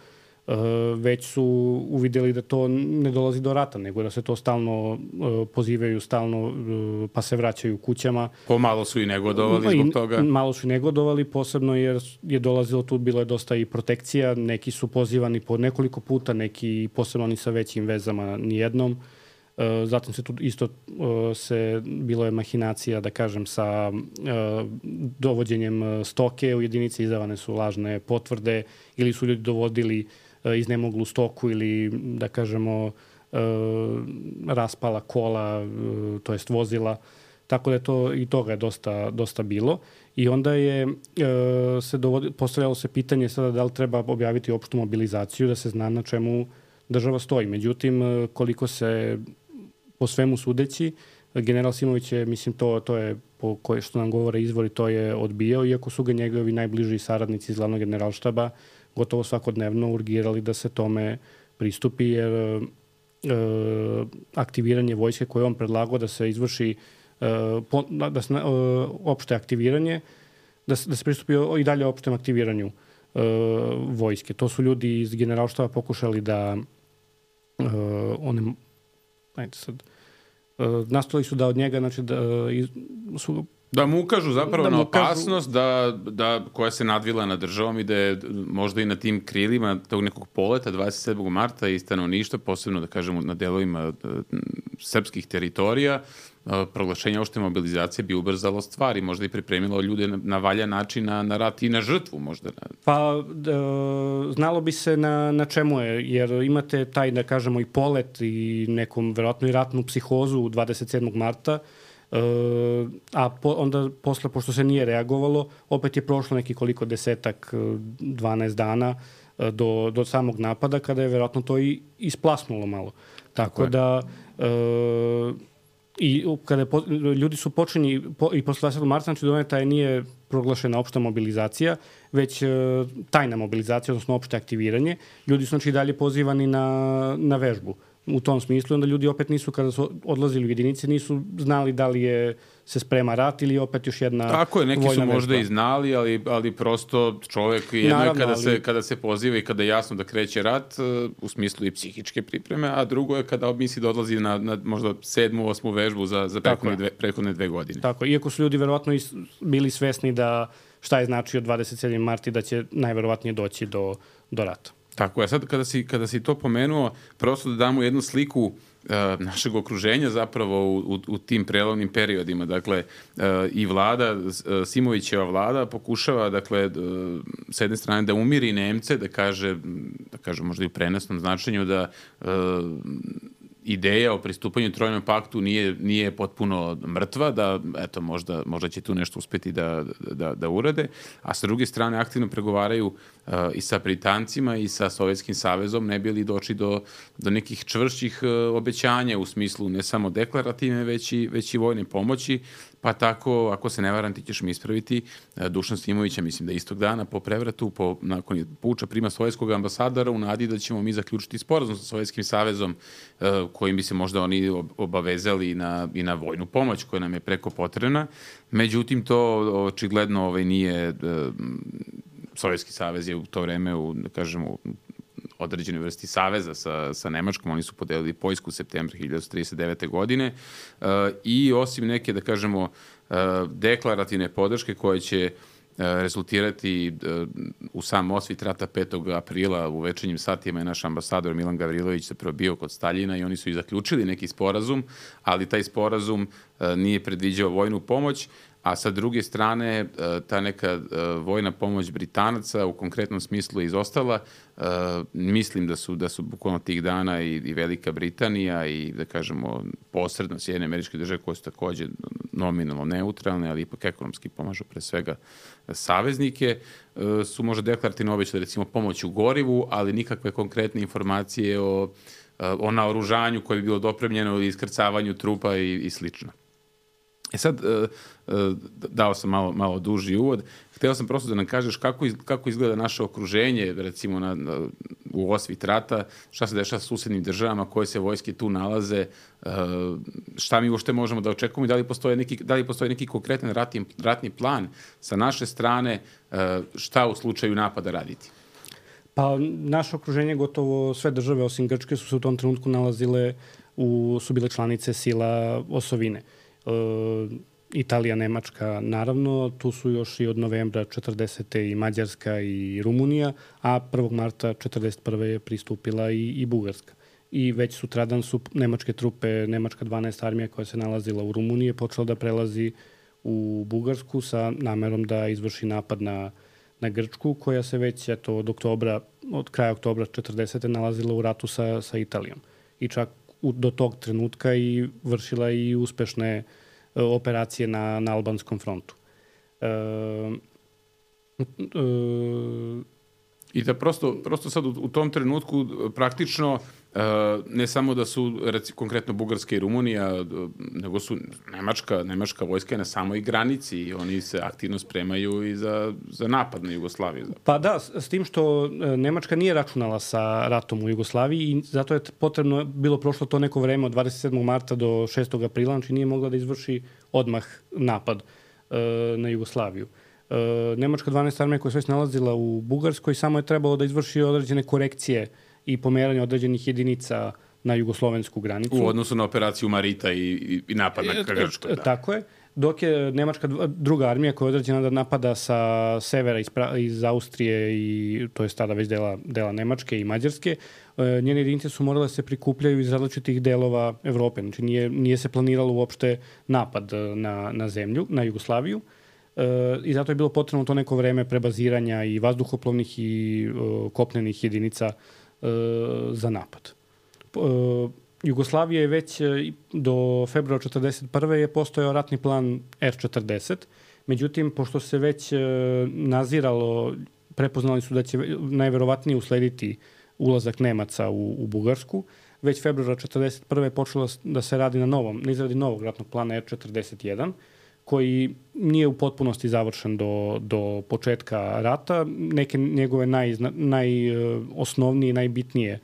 već su uvidjeli da to ne dolazi do rata, nego da se to stalno pozivaju, stalno pa se vraćaju kućama. Pomalo su i negodovali zbog toga. Malo su i negodovali, posebno jer je dolazilo tu, bilo je dosta i protekcija, neki su pozivani po nekoliko puta, neki posebno ni sa većim vezama nijednom. Zatim se tu isto se, bilo je mahinacija, da kažem, sa dovođenjem stoke u jedinice, izdavane su lažne potvrde ili su ljudi dovodili iznemoglu stoku ili, da kažemo, raspala kola, to jest vozila. Tako da je to i toga je dosta, dosta bilo. I onda je se dovodi, postavljalo se pitanje sada da li treba objaviti opštu mobilizaciju, da se zna na čemu država stoji. Međutim, koliko se po svemu sudeći, general Simović je, mislim, to, to je, po koje što nam govore izvori, to je odbijao, iako su ga njegovi najbliži saradnici iz glavnog generalštaba gotovo svakodnevno urgirali da se tome pristupi, jer e, aktiviranje vojske koje on predlagao da se izvrši e, po, da se, e, opšte aktiviranje, da se, da se pristupi i dalje opštem aktiviranju e, vojske. To su ljudi iz generalštaba pokušali da e, one ajde sad, uh, nastojali su da od njega, znači, da, uh, su, da mu ukažu zapravo da na opasnost da, da, koja se nadvila na državom i da je možda i na tim krilima tog nekog poleta dvadeset sedmog marta i stanovništva, posebno, da kažemo, na delovima uh, srpskih teritorija, uh, proglašenje opšte mobilizacije bi ubrzalo stvari, možda i pripremilo ljude na, na valjan način na, na rat i na žrtvu možda. Pa d, znalo bi se na, na čemu je, jer imate taj, da kažemo, i polet i nekom verovatno i ratnu psihozu dvadeset sedmog marta, Uh, a po, onda posle, pošto se nije reagovalo, opet je prošlo neki koliko desetak, dvanaest dana uh, do, do samog napada, kada je verovatno to i isplasnulo malo. Tako, Tako da uh, i kada je po, ljudi su počeli po, i posle dvadesetog marta, znači doneta je nije proglašena opšta mobilizacija, već uh, tajna mobilizacija, odnosno opšte aktiviranje. Ljudi su, znači, dalje pozivani na, na vežbu. u tom smislu. Onda ljudi opet nisu, kada su odlazili u jedinice, nisu znali da li je se sprema rat ili opet još jedna vojna vežba. Tako je, neki su možda i znali, ali, ali prosto čovek jedno Naravno, je kada, ali... se, kada se poziva i kada je jasno da kreće rat, u smislu i psihičke pripreme, a drugo je kada misli da odlazi na, na možda sedmu, osmu vežbu za, za prethodne, dve, prethodne dve godine. Tako, iako su ljudi verovatno bili svesni da šta je značio dvadeset sedmi mart i da će najverovatnije doći do, do rata. Tako je, sad kada si, kada si to pomenuo, prosto da damo jednu sliku uh, našeg okruženja zapravo u, u, u tim prelovnim periodima. Dakle, uh, i vlada, uh, Simovićeva vlada pokušava, dakle, uh, s jedne strane da umiri Nemce, da kaže, da kaže možda i u prenosnom značenju da uh, ideja o pristupanju Trojnom paktu nije, nije potpuno mrtva, da eto, možda, možda će tu nešto uspeti da, da, da urade, a sa druge strane aktivno pregovaraju uh, i sa Britancima i sa Sovjetskim savezom, ne bi li doći do, do nekih čvršćih uh, obećanja u smislu ne samo deklarativne, već i, već i vojne pomoći, pa tako, ako se ne varam, ti ćeš mi ispraviti, uh, Dušan Simovića, mislim da istog dana po prevratu, po, nakon puča prima sovjetskog ambasadora u nadi da ćemo mi zaključiti sporazum sa Sovjetskim savezom uh, kojim bi se možda oni obavezali na, i na vojnu pomoć koja nam je preko potrebna. Međutim, to očigledno ovaj, nije... Sovjetski savez je u to vreme u, da kažemo, u određenoj vrsti saveza sa, sa Nemačkom. Oni su podelili Poljsku u septembru hiljadu devetsto trideset devete. godine uh, i osim neke, da kažemo, uh, deklarativne podrške koje će rezultirati u sam osvit rata petog aprila u večernjim satima je naš ambasador Milan Gavrilović se probio kod Staljina i oni su i zaključili neki sporazum, ali taj sporazum nije predviđao vojnu pomoć, a sa druge strane ta neka vojna pomoć Britanaca u konkretnom smislu je izostala. Mislim da su, da su bukvalno tih dana i, i Velika Britanija i, da kažemo, posredno Sjedinjene Američke Države koje su takođe nominalno neutralne, ali ipak ekonomski pomažu pre svega saveznike, su možda deklarativno obećali recimo pomoć u gorivu, ali nikakve konkretne informacije o, o naoružanju koje bi bilo dopremljeno ili iskrcavanju trupa i, i slično. E sad, dao sam malo, malo duži uvod. Hteo sam prosto da nam kažeš kako, iz, kako izgleda naše okruženje, recimo na, na, u osvit rata, šta se dešava sa susednim državama, koje se vojske tu nalaze, šta mi uopšte možemo da očekujemo i da li postoji neki, da li postoji neki konkretan ratni, ratni plan sa naše strane, šta u slučaju napada raditi? Pa naše okruženje, gotovo sve države osim Grčke su se u tom trenutku nalazile, u, su bile članice sila osovine. Uh, Italija, Nemačka, naravno, tu su još i od novembra četrdesete i Mađarska i Rumunija, a prvog marta četrdeset prve je pristupila i, i Bugarska. I već sutradan su nemačke trupe, Nemačka dvanaesta armija koja se nalazila u Rumuniji je počela da prelazi u Bugarsku sa namerom da izvrši napad na, na Grčku, koja se već eto, od, oktobra, od kraja oktobra četrdesete nalazila u ratu sa, sa Italijom. I čak u, do tog trenutka i vršila i uspešne uh, operacije na, na albanskom frontu. Uh, uh, I da prosto, prosto sad u, u tom trenutku praktično uh, ne samo da su reci, konkretno Bugarska i Rumunija, nego su Nemačka, Nemačka vojska je na samoj granici i oni se aktivno spremaju i za, za napad na Jugoslaviju. Pa da, s, s tim što Nemačka nije računala sa ratom u Jugoslaviji i zato je potrebno bilo prošlo to neko vreme od dvadeset sedmog marta do šestog aprila, znači nije mogla da izvrši odmah napad uh, na Jugoslaviju. Nemačka dvanaesta armija koja se već nalazila u Bugarskoj samo je trebalo da izvrši određene korekcije i pomeranje određenih jedinica na jugoslovensku granicu. U odnosu na operaciju Marita i, i napad na Grčku. Da. Tako je. Dok je Nemačka druga armija koja je određena da napada sa severa iz, iz Austrije i to je tada već dela, dela Nemačke i Mađarske, njene jedinice su morale se prikupljaju iz različitih delova Evrope. Znači nije, nije se planiralo uopšte napad na, na zemlju, na Jugoslaviju. Uh, i zato je bilo potrebno to neko vreme prebaziranja i vazduhoplovnih i uh, kopnenih jedinica uh, za napad. Uh, Jugoslavija je već uh, do februara četrdeset prve je postojao ratni plan er četrdeset, međutim, pošto se već uh, naziralo, prepoznali su da će najverovatnije uslediti ulazak Nemaca u, u Bugarsku, već februara četrdeset prve je počelo da se radi na novom, na izradi novog ratnog plana er četrdeset jedan, koji nije u potpunosti završen do, do početka rata. Neke njegove naj, najosnovnije i najbitnije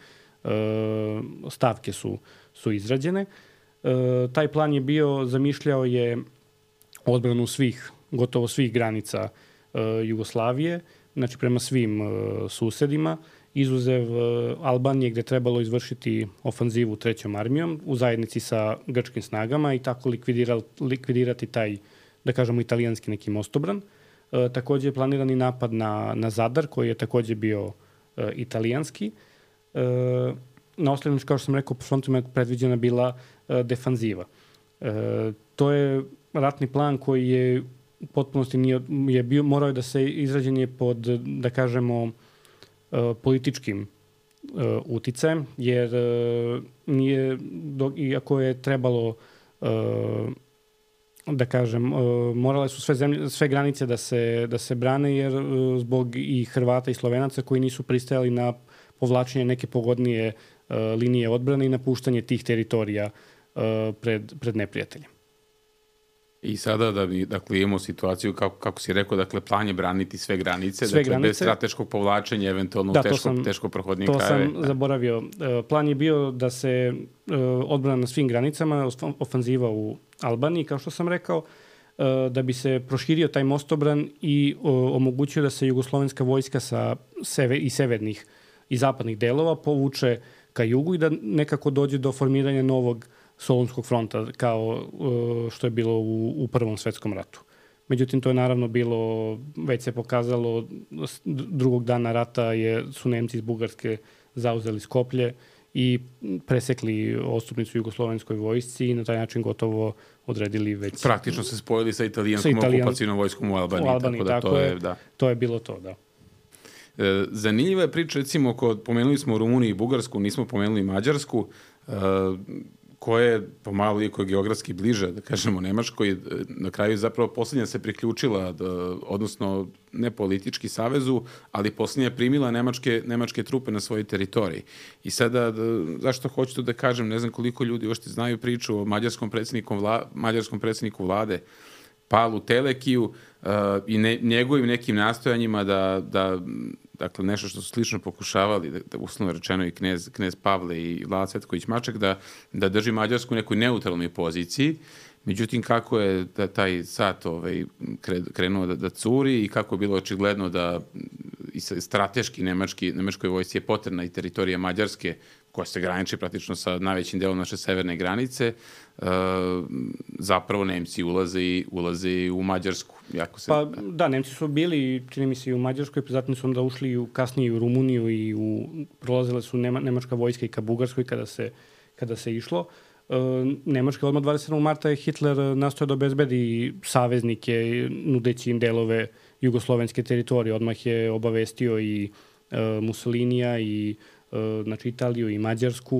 stavke su, su izrađene. Taj plan je bio, zamišljao je odbranu svih, gotovo svih granica Jugoslavije, znači prema svim susedima, izuzev Albanije gde je trebalo izvršiti ofanzivu trećom armijom u zajednici sa grčkim snagama i tako likvidirati taj, da kažemo, italijanski neki mostobran. E, takođe je planiran i napad na, na Zadar, koji je takođe bio e, italijanski. E, na osnovnim, kao što sam rekao, po frontima je predviđena bila e, defanziva. E, to je ratni plan koji je u potpunosti nije, je bio, morao je da se izrađen je pod, da kažemo, političkim uh, uticajem, jer uh, nije, do, iako je trebalo uh, da kažem, uh, morale su sve, zemlje, sve granice da se, da se brane, jer uh, zbog i Hrvata i Slovenaca koji nisu pristajali na povlačenje neke pogodnije uh, linije odbrane i napuštanje tih teritorija uh, pred, pred neprijateljem. I sada da bi, dakle, imamo situaciju, kako, kako si rekao, dakle, plan je braniti sve granice, sve dakle, granice. Bez strateškog povlačenja, eventualno da, u teško, sam, teško prohodnije krajeve. To sam zaboravio. Plan je bio da se odbrana na svim granicama, ofanziva u Albaniji, kao što sam rekao, da bi se proširio taj mostobran i omogućio da se jugoslovenska vojska sa sever, i severnih i zapadnih delova povuče ka jugu i da nekako dođe do formiranja novog Solunskog fronta, kao što je bilo u, u Prvom svetskom ratu. Međutim, to je naravno bilo, već se pokazalo, drugog dana rata je, su Nemci iz Bugarske zauzeli Skoplje i presekli odstupnicu jugoslovenskoj vojsci i na taj način gotovo odredili već... Praktično se spojili sa italijanskom sa italijan... okupacijnom vojskom u Albaniji. U Albaniji, tako da tako to je, je, da. To je bilo to, da. E, zanimljiva je priča, recimo, kod, pomenuli smo Rumuniju i Bugarsku, nismo pomenuli Mađarsku, e, koja je pomalo iako je geografski bliže, da kažemo, Nemačkoj, na kraju zapravo poslednja se priključila, da, odnosno ne politički savezu, ali poslednja je primila nemačke, nemačke trupe na svojoj teritoriji. I sada, da, zašto hoću to da kažem, ne znam koliko ljudi ošte znaju priču o mađarskom predsjedniku, vla, mađarskom predsjedniku vlade, Palu Telekiju, uh, i ne, njegovim nekim nastojanjima da, da dakle, nešto što su slično pokušavali, da, da uslovno rečeno i knez, knez Pavle i Vlada Cvetković Maček, da, da drži Mađarsku u nekoj neutralnoj poziciji. Međutim, kako je da taj sat ovaj, krenuo da, da curi i kako je bilo očigledno da i strateški nemački, nemačkoj vojsci je potrebna i teritorija Mađarske, koja se graniči praktično sa najvećim delom naše severne granice, uh, zapravo Nemci ulaze i, ulaze i u Mađarsku. Jako se... Pa da, Nemci su bili, čini mi se, i u Mađarskoj, zatim su onda ušli i u, kasnije i u Rumuniju i u, prolazile su Nema, nemačka vojska i ka Bugarskoj kada se, kada se išlo. Uh, Nemačka odmah dvadeset sedmog marta je Hitler nastojao da obezbedi saveznike nudeći im delove jugoslovenske teritorije. Odmah je obavestio i uh, Mussolinija i znači Italiju i Mađarsku,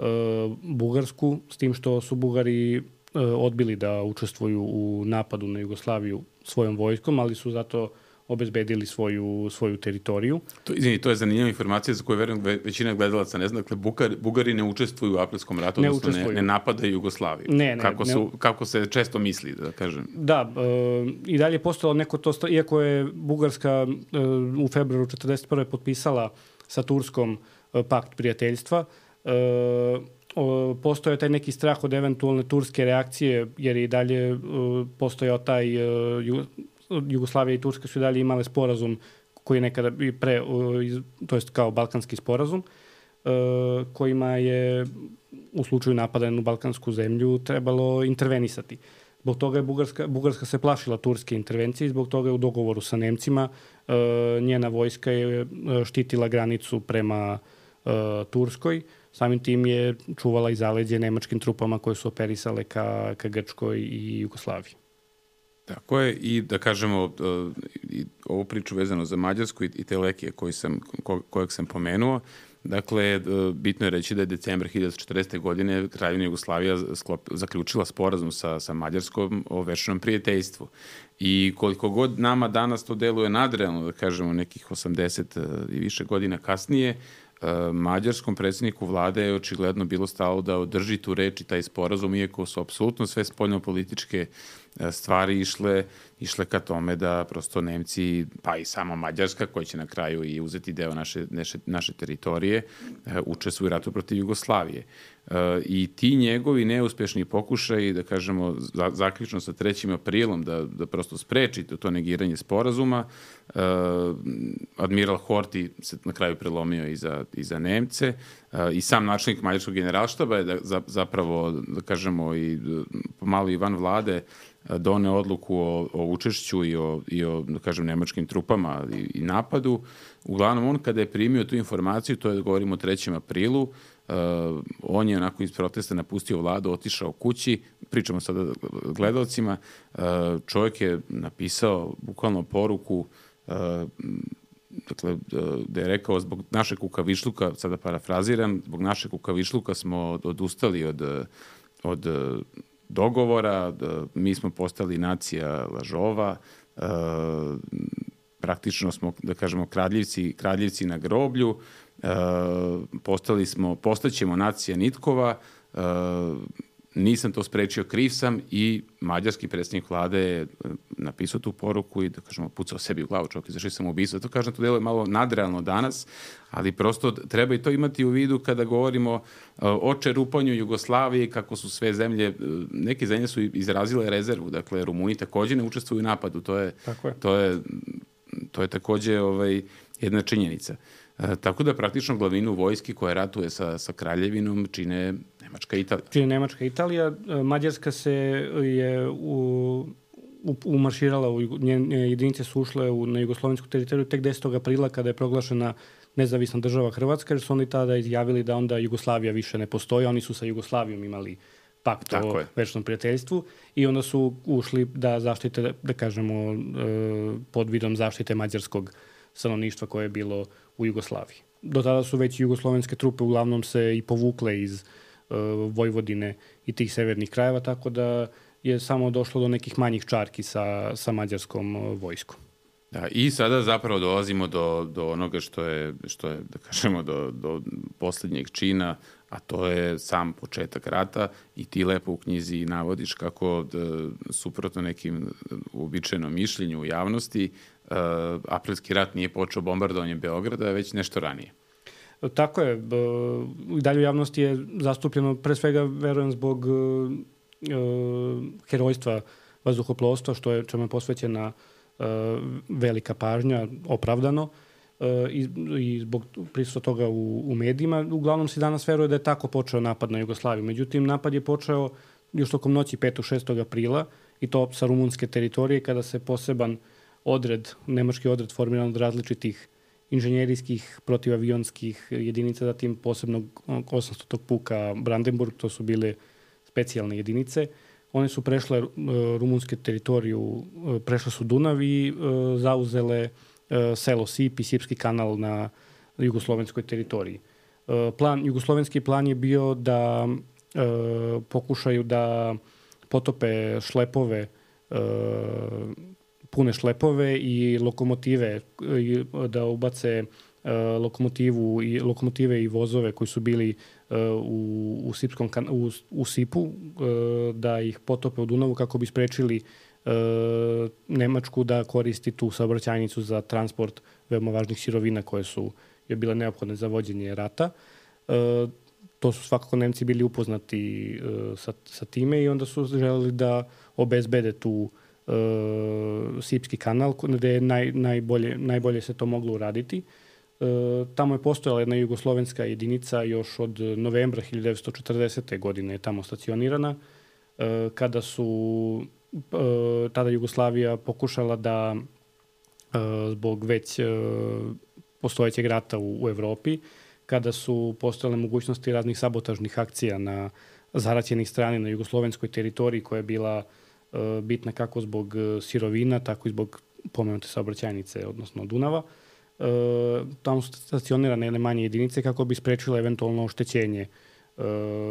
Bugarsku, s tim što su Bugari odbili da učestvuju u napadu na Jugoslaviju svojom vojskom, ali su zato obezbedili svoju, svoju teritoriju. To, izvini, to je zanimljiva informacija za koju verujem većina gledalaca ne zna. Dakle, Bugari, Bugari ne učestvuju u aprilskom ratu, ne odnosno ne, ne napadaju Jugoslaviju. Ne, ne, kako, su, ne. kako se često misli, da kažem. Da, e, i dalje je postojalo neko to, iako je Bugarska e, u februaru četrdeset prve potpisala sa Turskom pakt prijateljstva, e, postojao je taj neki strah od eventualne turske reakcije, jer je i dalje e, postojao taj, e, Jugoslavija i Turska su i dalje imale sporazum koji je nekada pre, e, to jest kao balkanski sporazum, e, kojima je u slučaju napada na balkansku zemlju trebalo intervenisati. Zbog toga je Bugarska, Bugarska se plašila turske intervencije i zbog toga je u dogovoru sa Nemcima e, njena vojska je štitila granicu prema e, Turskoj. Samim tim je čuvala i zaleđe nemačkim trupama koje su operisale ka, ka Grčkoj i Jugoslaviji. Tako je, i da kažemo, uh, i ovu priču vezano za Mađarsku i, i Telekije koji sam, ko, kojeg sam pomenuo. Dakle, bitno je reći da je decembar hiljadu devetsto četrdesete. godine Kraljevina Jugoslavija sklop, zaključila sporazum sa, sa Mađarskom o večnom prijateljstvu. I koliko god nama danas to deluje nadrealno, da kažemo nekih osamdeset i više godina kasnije, mađarskom predsjedniku vlade je očigledno bilo stalo da održi tu reč i taj sporazum, iako su apsolutno sve spoljnopolitičke stvari išle, išle ka tome da prosto Nemci, pa i sama Mađarska, koja će na kraju i uzeti deo naše, naše, naše teritorije, učestvuju u ratu protiv Jugoslavije. I ti njegovi neuspešni pokušaji, da kažemo, zaključno sa trećim aprilom, da, da prosto spreči to negiranje sporazuma, admiral Horthy se na kraju prelomio i za, i za Nemce, i sam načelnik mađarskog generalštaba je da, za, zapravo, da kažemo, i pomalo i van vlade doneo odluku o, o učešću i o, i o, da kažem, nemačkim trupama i, i napadu. Uglavnom, on kada je primio tu informaciju, to je da govorimo o trećem aprilu, uh, on je onako iz protesta napustio vladu, otišao kući, pričamo sada gledalcima, uh, čovjek je napisao bukvalno poruku, uh, dakle, da je rekao zbog našeg kukavišluka, sada parafraziram, zbog našeg kukavišluka smo odustali od, od dogovora, da mi smo postali nacija lažova, e, praktično smo, da kažemo, kradljivci, kradljivci na groblju, e, postali smo, postaćemo nacija nitkova, e, nisam to sprečio, kriv sam, i mađarski predsjednik vlade je napisao tu poruku i, da kažemo, pucao sebi u glavu, čovjek izvršio samoubistvo. To kažem, to deluje malo nadrealno danas, ali prosto treba i to imati u vidu kada govorimo uh, o čerupanju Jugoslavije, kako su sve zemlje, neke zemlje su izrazile rezervu, dakle Rumuni takođe ne učestvuju u napadu, to je, je. to je, to je takođe ovaj, jedna činjenica. Uh, tako da praktično glavninu vojski koja ratuje sa, sa kraljevinom čine Nemačka i Italija. Čine Nemačka i Italija. Mađarska se je u, u, umarširala, u, njene jedinice su ušle u, na jugoslovensku teritoriju tek desetog aprila kada je proglašena nezavisna država Hrvatska, jer su oni tada izjavili da onda Jugoslavija više ne postoji. Oni su sa Jugoslavijom imali pakt o večnom prijateljstvu i onda su ušli da zaštite, da kažemo, pod vidom zaštite mađarskog stanovništva koje je bilo u Jugoslaviji. Do tada su već jugoslovenske trupe uglavnom se i povukle iz Vojvodine i tih severnih krajeva, tako da je samo došlo do nekih manjih čarki sa, sa mađarskom vojskom. Da, i sada zapravo dolazimo do, do onoga što je, što je, da kažemo, do, do posljednjeg čina, a to je sam početak rata, i ti lepo u knjizi navodiš kako, da, suprotno nekim uobičajenom mišljenju u javnosti, uh, aprilski rat nije počeo bombardovanjem Beograda, već nešto ranije. Tako je. I dalje u javnosti je zastupljeno, pre svega, verujem, zbog uh, herojstva vazduhoplovstva, što je, čemu je posvećena uh, velika pažnja, opravdano, uh, i, i zbog prisustva toga u, u medijima. Uglavnom se danas veruje da je tako počeo napad na Jugoslaviju. Međutim, napad je počeo još tokom noći petog šestog aprila, i to sa rumunske teritorije, kada se poseban odred, nemački odred formiran od različitih inženjerijskih protivavionskih jedinica, zatim posebnog osamstotog puka Brandenburg, to su bile specijalne jedinice. One su prešle uh, rumunske teritoriju, uh, prešle su Dunav i uh, zauzele uh, selo Sip i Sipski kanal na jugoslovenskoj teritoriji. Uh, plan, jugoslovenski plan je bio da uh, pokušaju da potope šlepove, uh, pune šlepove i lokomotive, da ubace uh, lokomotivu i lokomotive i vozove koji su bili uh, u, u, Sipskom, u, u Sipu, uh, da ih potope u Dunavu kako bi sprečili uh, Nemačku da koristi tu saobraćajnicu za transport veoma važnih sirovina koje su je bile neophodne za vođenje rata. Uh, to su svakako Nemci bili upoznati uh, sa, sa time, i onda su želeli da obezbede tu Uh, Sipski kanal, gde je naj, najbolje, najbolje se to moglo uraditi. Uh, tamo je postojala jedna jugoslovenska jedinica još od novembra hiljadu devetsto četrdesete. godine je tamo stacionirana, uh, kada su uh, tada Jugoslavija pokušala da uh, zbog već uh, postojećeg rata u, u Evropi, kada su postojale mogućnosti raznih sabotažnih akcija na zaraćenih strani na jugoslovenskoj teritoriji, koja je bila bitna kako zbog sirovina, tako i zbog pomenute saobraćajnice, odnosno Dunava. E, tamo su stacionirane jedne manje jedinice kako bi sprečile eventualno oštećenje e,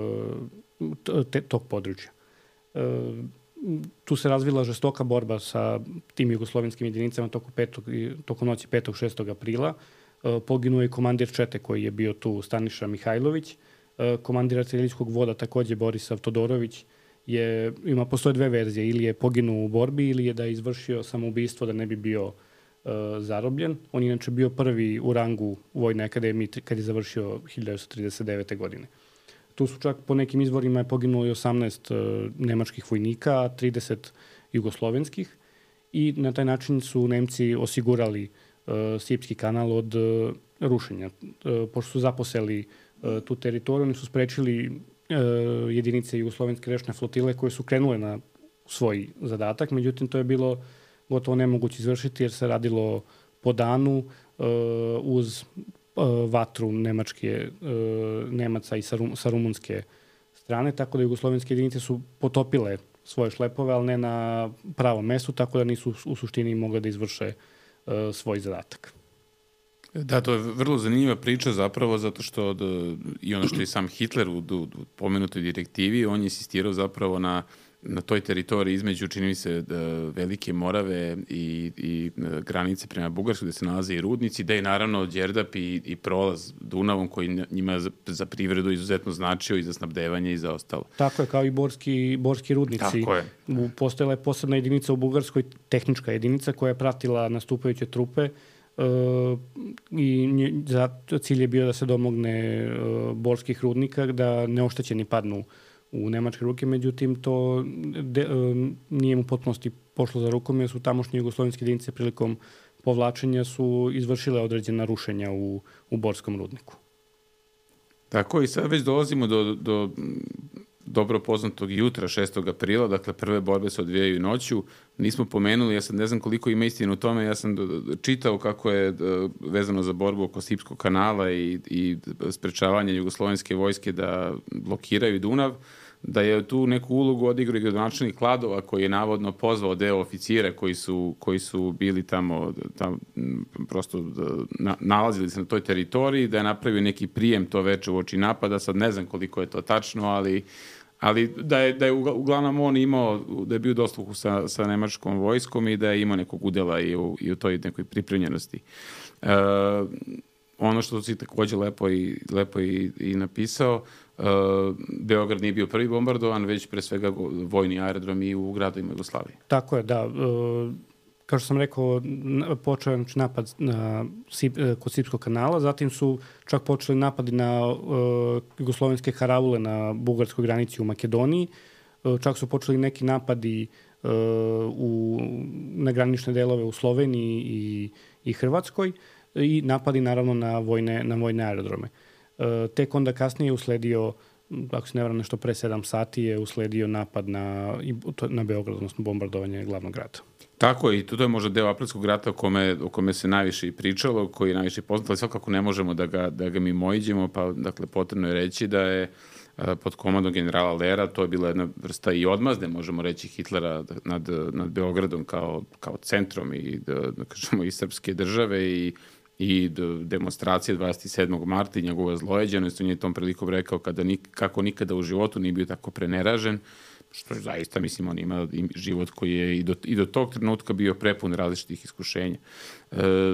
te, tog područja. E, tu se razvila žestoka borba sa tim jugoslovenskim jedinicama tokom, petog, tokom noći petog šestog aprila. Poginuo je komandir čete koji je bio tu, Staniša Mihajlović. Komandir artiljerijskog voda takođe Borisav Todorović je, ima, postoje dve verzije, ili je poginuo u borbi ili je da je izvršio samoubistvo da ne bi bio uh, zarobljen. On je inače bio prvi u rangu u Vojnoj akademiji kad je završio hiljadu devetsto trideset devete. godine. Tu su čak po nekim izvorima je poginulo i osamnaest uh, nemačkih vojnika, trideset jugoslovenskih i na taj način su Nemci osigurali uh, Sipski kanal od uh, rušenja. Uh, pošto su zaposeli uh, tu teritoriju, oni su sprečili uh, jedinice jugoslovenske rečne flotile koje su krenule na svoj zadatak, međutim to je bilo gotovo nemoguće izvršiti jer se radilo po danu uh, uz uh, vatru nemačke, uh, Nemaca i sa, rum, sa rumunske strane, tako da jugoslovenske jedinice su potopile svoje šlepove, ali ne na pravom mestu, tako da nisu u suštini mogli da izvrše uh, svoj zadatak. Da, to je vrlo zanimljiva priča zapravo, zato što da, i ono što je sam Hitler u, u, u pomenutoj direktivi, on je insistirao zapravo na na toj teritoriji između, čini mi se, Velike Morave i, i granice prema Bugarskoj, gde se nalaze i rudnici, da je naravno Đerdap i, i prolaz Dunavom koji njima za, za privredu izuzetno značio i za snabdevanje i za ostalo. Tako je, kao i borski, borski rudnici. Tako je. Postojala je posebna jedinica u Bugarskoj, tehnička jedinica koja je pratila nastupajuće trupe uh, i za cilj je bio da se domogne uh, borskih rudnika, da neoštećeni padnu u nemačke ruke, međutim to de, nije mu potpunosti pošlo za rukom, jer su tamošnje jugoslovenske jedinice prilikom povlačenja su izvršile određena rušenja u, u borskom rudniku. Tako i sad već dolazimo do, do dobro poznatog jutra šestog aprila, dakle prve borbe se odvijaju noću. Nismo pomenuli, ja sad ne znam koliko ima istine u tome, ja sam čitao kako je vezano za borbu oko Sipskog kanala i, i sprečavanje jugoslovenske vojske da blokiraju Dunav, da je tu neku ulogu odigrao i gradonačelnik Kladova koji je navodno pozvao deo oficira koji su, koji su bili tamo, tamo prosto na, nalazili se na toj teritoriji, da je napravio neki prijem to veče uoči napada, sad ne znam koliko je to tačno, ali ali da je, da je uglavnom on imao, da je bio dosluhu sa, sa nemačkom vojskom i da je imao nekog udela i u, i u toj nekoj pripremljenosti. E, ono što si takođe lepo i, lepo i, i napisao, e, Beograd nije bio prvi bombardovan, već pre svega vojni aerodrom i u gradovima Jugoslavije. Tako je, da. E, kao što sam rekao, počeo je napad na, kod Sipskog kanala, zatim su čak počeli napadi na uh, jugoslovenske karavule na bugarskoj granici u Makedoniji, uh, čak su počeli neki napadi uh, u, na granične delove u Sloveniji i, i Hrvatskoj i napadi naravno na vojne, na vojne aerodrome. Uh, tek onda kasnije usledio, ako se ne varam nešto pre sedam sati, je usledio napad na, na Beograd, odnosno bombardovanje glavnog grada. Tako je, i to je možda deo Aprilskog rata o kome, o kome se najviše i pričalo, koji je najviše poznat, ali svakako ne možemo da ga, da ga mimoiđemo, pa dakle potrebno je reći da je a, pod komandom generala Lera, to je bila jedna vrsta i odmazde, možemo reći, Hitlera nad, nad Beogradom kao, kao centrom i, da, da kažemo, i srpske države i, i demonstracije dvadeset sedmog marta i njegova zlojeđenost. On je tom prilikom rekao kada nik, kako nikada u životu nije bio tako preneražen, što je zaista, mislim, on ima život koji je i do, i do tog trenutka bio prepun različitih iskušenja. E,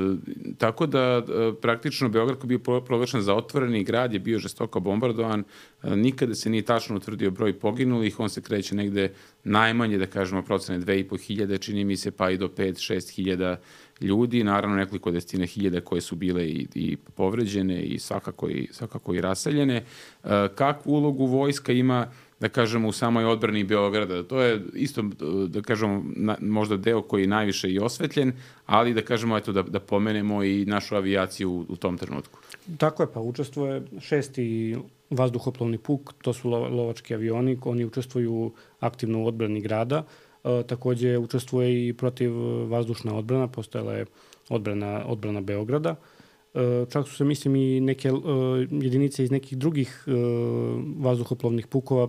tako da, e, praktično, Beograd koji je bio proglašen za otvoreni grad je bio žestoko bombardovan, e, nikada se nije tačno utvrdio broj poginulih, on se kreće negde najmanje, da kažemo, procene dve i po hiljade, čini mi se, pa i do pet, šest hiljada ljudi, naravno nekoliko desetine hiljada koje su bile i, i povređene i svakako i, svakako i raseljene. E, kakvu ulogu vojska ima, da kažemo, u samoj odbrani Beograda? To je isto, da kažemo, na, možda deo koji je najviše i osvetljen, ali da kažemo, eto, da, da pomenemo i našu avijaciju u, u tom trenutku. Tako je, pa učestvuje šesti vazduhoplovni puk, to su lo, lovački avioni, oni učestvuju aktivno u odbrani grada. E, takođe učestvuje i protiv vazdušna odbrana, postojala je odbrana, odbrana Beograda. E, čak su se, mislim, i neke e, jedinice iz nekih drugih e, vazduhoplovnih pukova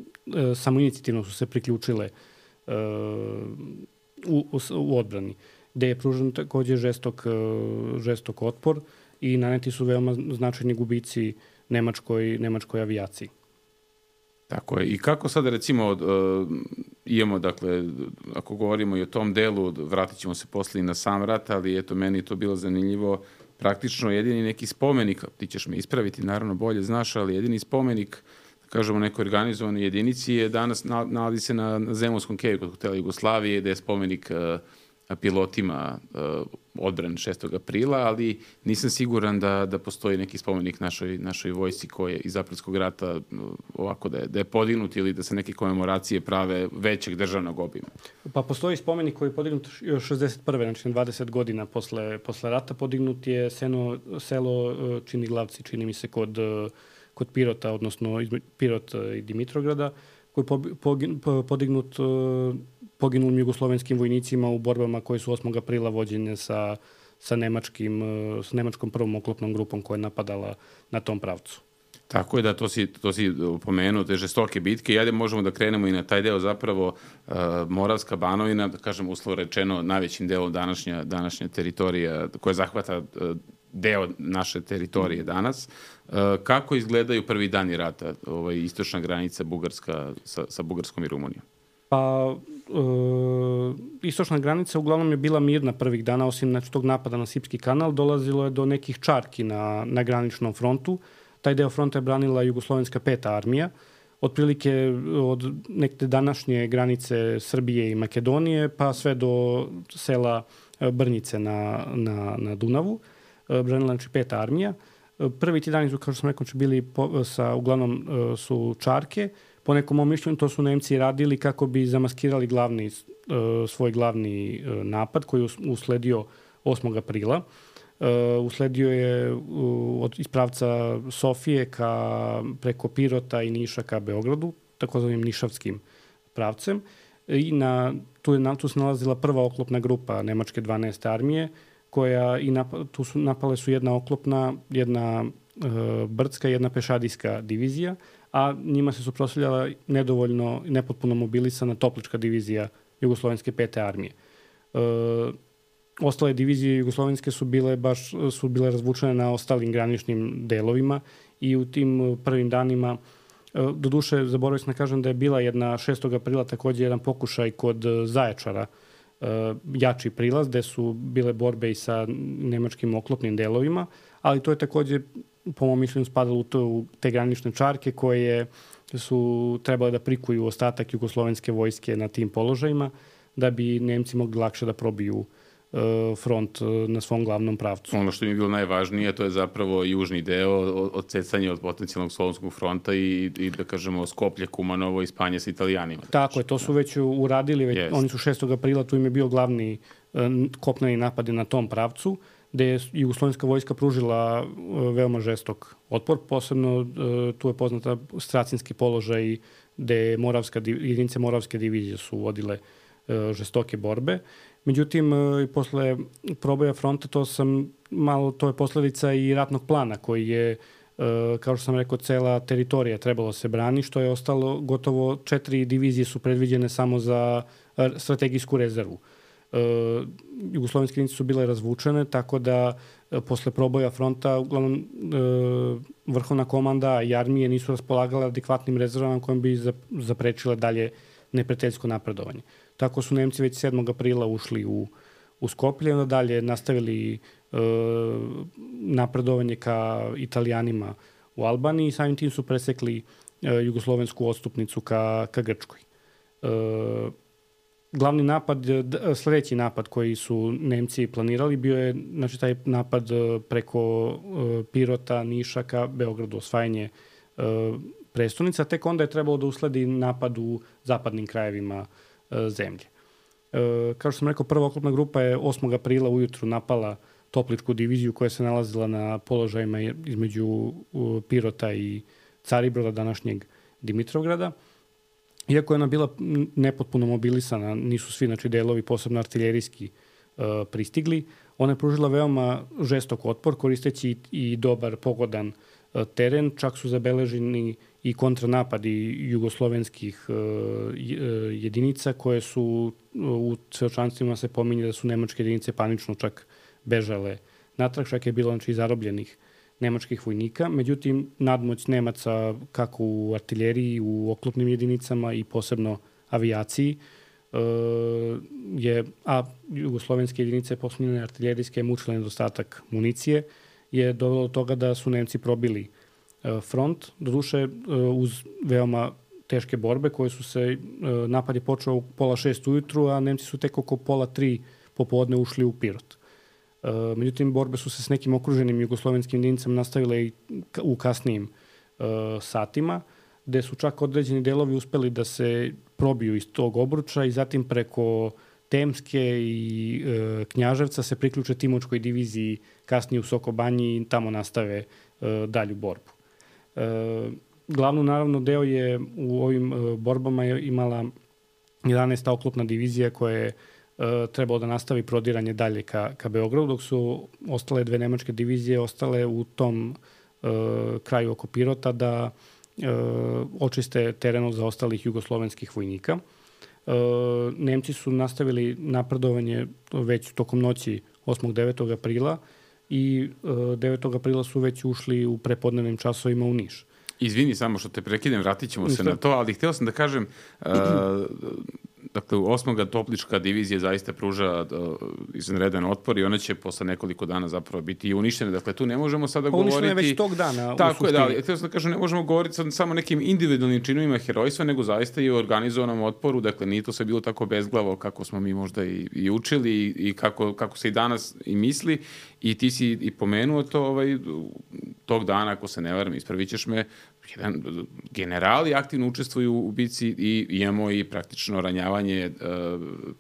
e, samoinicijativno su se priključile e, u, u, u odbrani, gde je pružen takođe žestok, e, žestok otpor i naneti su veoma značajni gubici nemačkoj, nemačkoj avijaciji. Tako je. I kako sad, recimo, uh, imamo, dakle, ako govorimo i o tom delu, vratit ćemo se posle i na sam rat, ali eto, meni je to bilo zanimljivo, praktično jedini neki spomenik, ti ćeš me ispraviti, naravno bolje znaš, ali jedini spomenik, da kažemo, nekoj organizovanoj jedinici je danas, nalazi se na, na Zemunskom keju kod hotela Jugoslavije, gde je spomenik uh, pilotima uh, odbran šestog aprila, ali nisam siguran da, da postoji neki spomenik našoj, našoj vojsci koje iz Aprilskog rata uh, ovako da je, da je podignut ili da se neke komemoracije prave većeg državnog obima. Pa postoji spomenik koji je podignut još šezdeset prve znači dvadeset godina posle, posle rata. Podignut je seno, selo uh, Činiglavci, čini mi se, kod, uh, kod Pirota, odnosno Pirot i Dimitrograda, koji je podignut uh, poginulim jugoslovenskim vojnicima u borbama koje su osmog aprila vođene sa, sa, nemačkim, sa nemačkom prvom oklopnom grupom koja je napadala na tom pravcu. Tako je, da, to si, to si pomenuo, te žestoke bitke. I ajde možemo da krenemo i na taj deo, zapravo uh, Moravska Banovina, da kažem uslovno rečeno, najvećim delom današnja, današnja teritorija koja zahvata uh, deo naše teritorije danas. Uh, kako izgledaju prvi dani rata, ovaj, istočna granica Bugarska sa, sa Bugarskom i Rumunijom? Pa, e, istočna granica uglavnom je bila mirna prvih dana, osim znači, tog napada na Sipski kanal, dolazilo je do nekih čarki na, na graničnom frontu. Taj deo fronta je branila Jugoslovenska peta armija, otprilike od neke današnje granice Srbije i Makedonije, pa sve do sela Brnjice na, na, na Dunavu, e, branila znači peta armija. Prvi ti dani su, kao što sam rekao, bili po, sa, uglavnom e, su čarke. Po nekom mom mišljenju to su Nemci radili kako bi zamaskirali glavni, uh, svoj glavni uh, napad koji je usledio osmog aprila. Uh, usledio je uh, od ispravca Sofije ka, preko Pirota i Niša ka Beogradu, takozvanim nišavskim pravcem. I na, tu, je, tu se nalazila prva oklopna grupa Nemačke dvanaeste armije, koja i nap, tu su, napale su jedna oklopna, jedna uh, brdska, jedna pešadijska divizija, a njima se suprotstavljala nedovoljno i nepotpuno mobilisana Toplička divizija Jugoslovenske pete armije. E, ostale divizije Jugoslovenske su bile baš su bile razvučene na ostalim graničnim delovima i u tim prvim danima, e, doduše zaboravio sam da kažem da je bila jedna šestog aprila takođe jedan pokušaj kod Zaječara, e, jači prilaz, gde su bile borbe i sa nemačkim oklopnim delovima, ali to je takođe po mom mišljenju spadalo u, to, u te granične čarke koje su trebale da prikuju ostatak jugoslovenske vojske na tim položajima da bi Nemci mogli lakše da probiju uh, front uh, na svom glavnom pravcu. Ono što mi je bilo najvažnije, to je zapravo južni deo, odsecanje od potencijalnog Solunskog fronta i, i da kažemo Skoplje, Kumanovo i Spanje sa Italijanima. Tako je, to su već uradili, već, yes. Oni su šestog aprila, tu im je bio glavni uh, kopneni napad na tom pravcu, gde je jugoslovenska vojska pružila veoma žestok otpor, posebno tu je poznata stracinski položaj gde Moravska, jedinice Moravske divizije su vodile žestoke borbe. Međutim, posle proboja fronta, to sam malo, to je posledica i ratnog plana koji je, kao što sam rekao, cela teritorija trebalo se brani, što je ostalo gotovo četiri divizije su predviđene samo za strategijsku rezervu. Uh, jugoslovenske jedinice su bile razvučene, tako da uh, posle proboja fronta uglavnom uh, vrhovna komanda i armije nisu raspolagale adekvatnim rezervama kojim bi zaprečile dalje neprijateljsko napredovanje. Tako su Nemci već sedmog aprila ušli u, u Skoplje i onda dalje nastavili uh, napredovanje ka Italijanima u Albaniji i samim tim su presekli uh, jugoslovensku odstupnicu ka, ka Grčkoj. Uh, Glavni napad, sledeći napad koji su Nemci planirali bio je znači, taj napad preko Pirota, Niša ka Beogradu, osvajanje prestonica. Tek onda je trebalo da usledi napad u zapadnim krajevima zemlje. Kao što sam rekao, prva oklopna grupa je osmog aprila ujutru napala Topličku diviziju koja se nalazila na položajima između Pirota i Caribroda, današnjeg Dimitrovgrada. Iako je ona bila nepotpuno mobilisana, nisu svi znači, delovi, posebno artiljerijski, uh, pristigli, ona je pružila veoma žestok otpor, koristeći i dobar, pogodan uh, teren. Čak su zabeleženi i kontranapadi jugoslovenskih uh, jedinica koje su u svedočanstvima se pominje da su nemačke jedinice panično čak bežale natrag, čak je bilo znači, zarobljenih nemačkih vojnika. Međutim, nadmoć Nemaca kako u artiljeriji, u oklopnim jedinicama i posebno avijaciji je, a jugoslovenske jedinice posljednje artiljerijske mučile nedostatak municije, je dovelo do toga da su Nemci probili front, doduše uz veoma teške borbe koje su se, napad je počeo u pola šest ujutru, a Nemci su tek oko pola tri popodne ušli u Pirot. Međutim, borbe su se s nekim okruženim jugoslovenskim jedinicama nastavile i u kasnijim satima, gde su čak određeni delovi uspeli da se probiju iz tog obruča i zatim preko Temske i e, Knjaževca se priključe Timočkoj diviziji kasnije u Sokobanji i tamo nastave e, dalju borbu. E, glavnu, naravno, deo je u ovim e, borbama je imala jedanaesta oklopna divizija koja je e, trebalo da nastavi prodiranje dalje ka, ka Beogradu, dok su ostale dve nemačke divizije ostale u tom e, kraju oko Pirota da e, očiste teren od zaostalih jugoslovenskih vojnika. E, Nemci su nastavili napredovanje već tokom noći osmog devetog aprila i e, devetog aprila su već ušli u prepodnevnim časovima u Niš. Izvini samo što te prekidem, vratit ćemo se na to, ali htio sam da kažem, uh, dakle, osma topnička divizija zaista pruža uh, izvanredan otpor i ona će posle nekoliko dana zapravo biti i uništena. Dakle, tu ne možemo sada pa govoriti... Uništena je već tog dana. Tako je, da, ali htio sam da kažem, ne možemo govoriti sad samo nekim individualnim činovima herojstva, nego zaista i o organizovanom otporu. Dakle, nije to sve bilo tako bezglavo kako smo mi možda i, i učili i, i kako, kako se i danas i misli. I ti si i pomenuo to ovaj, tog dana, ako se ne varam, ispravit ćeš me, jedan, generali aktivno učestvuju u bici i imamo i praktično ranjavanje uh,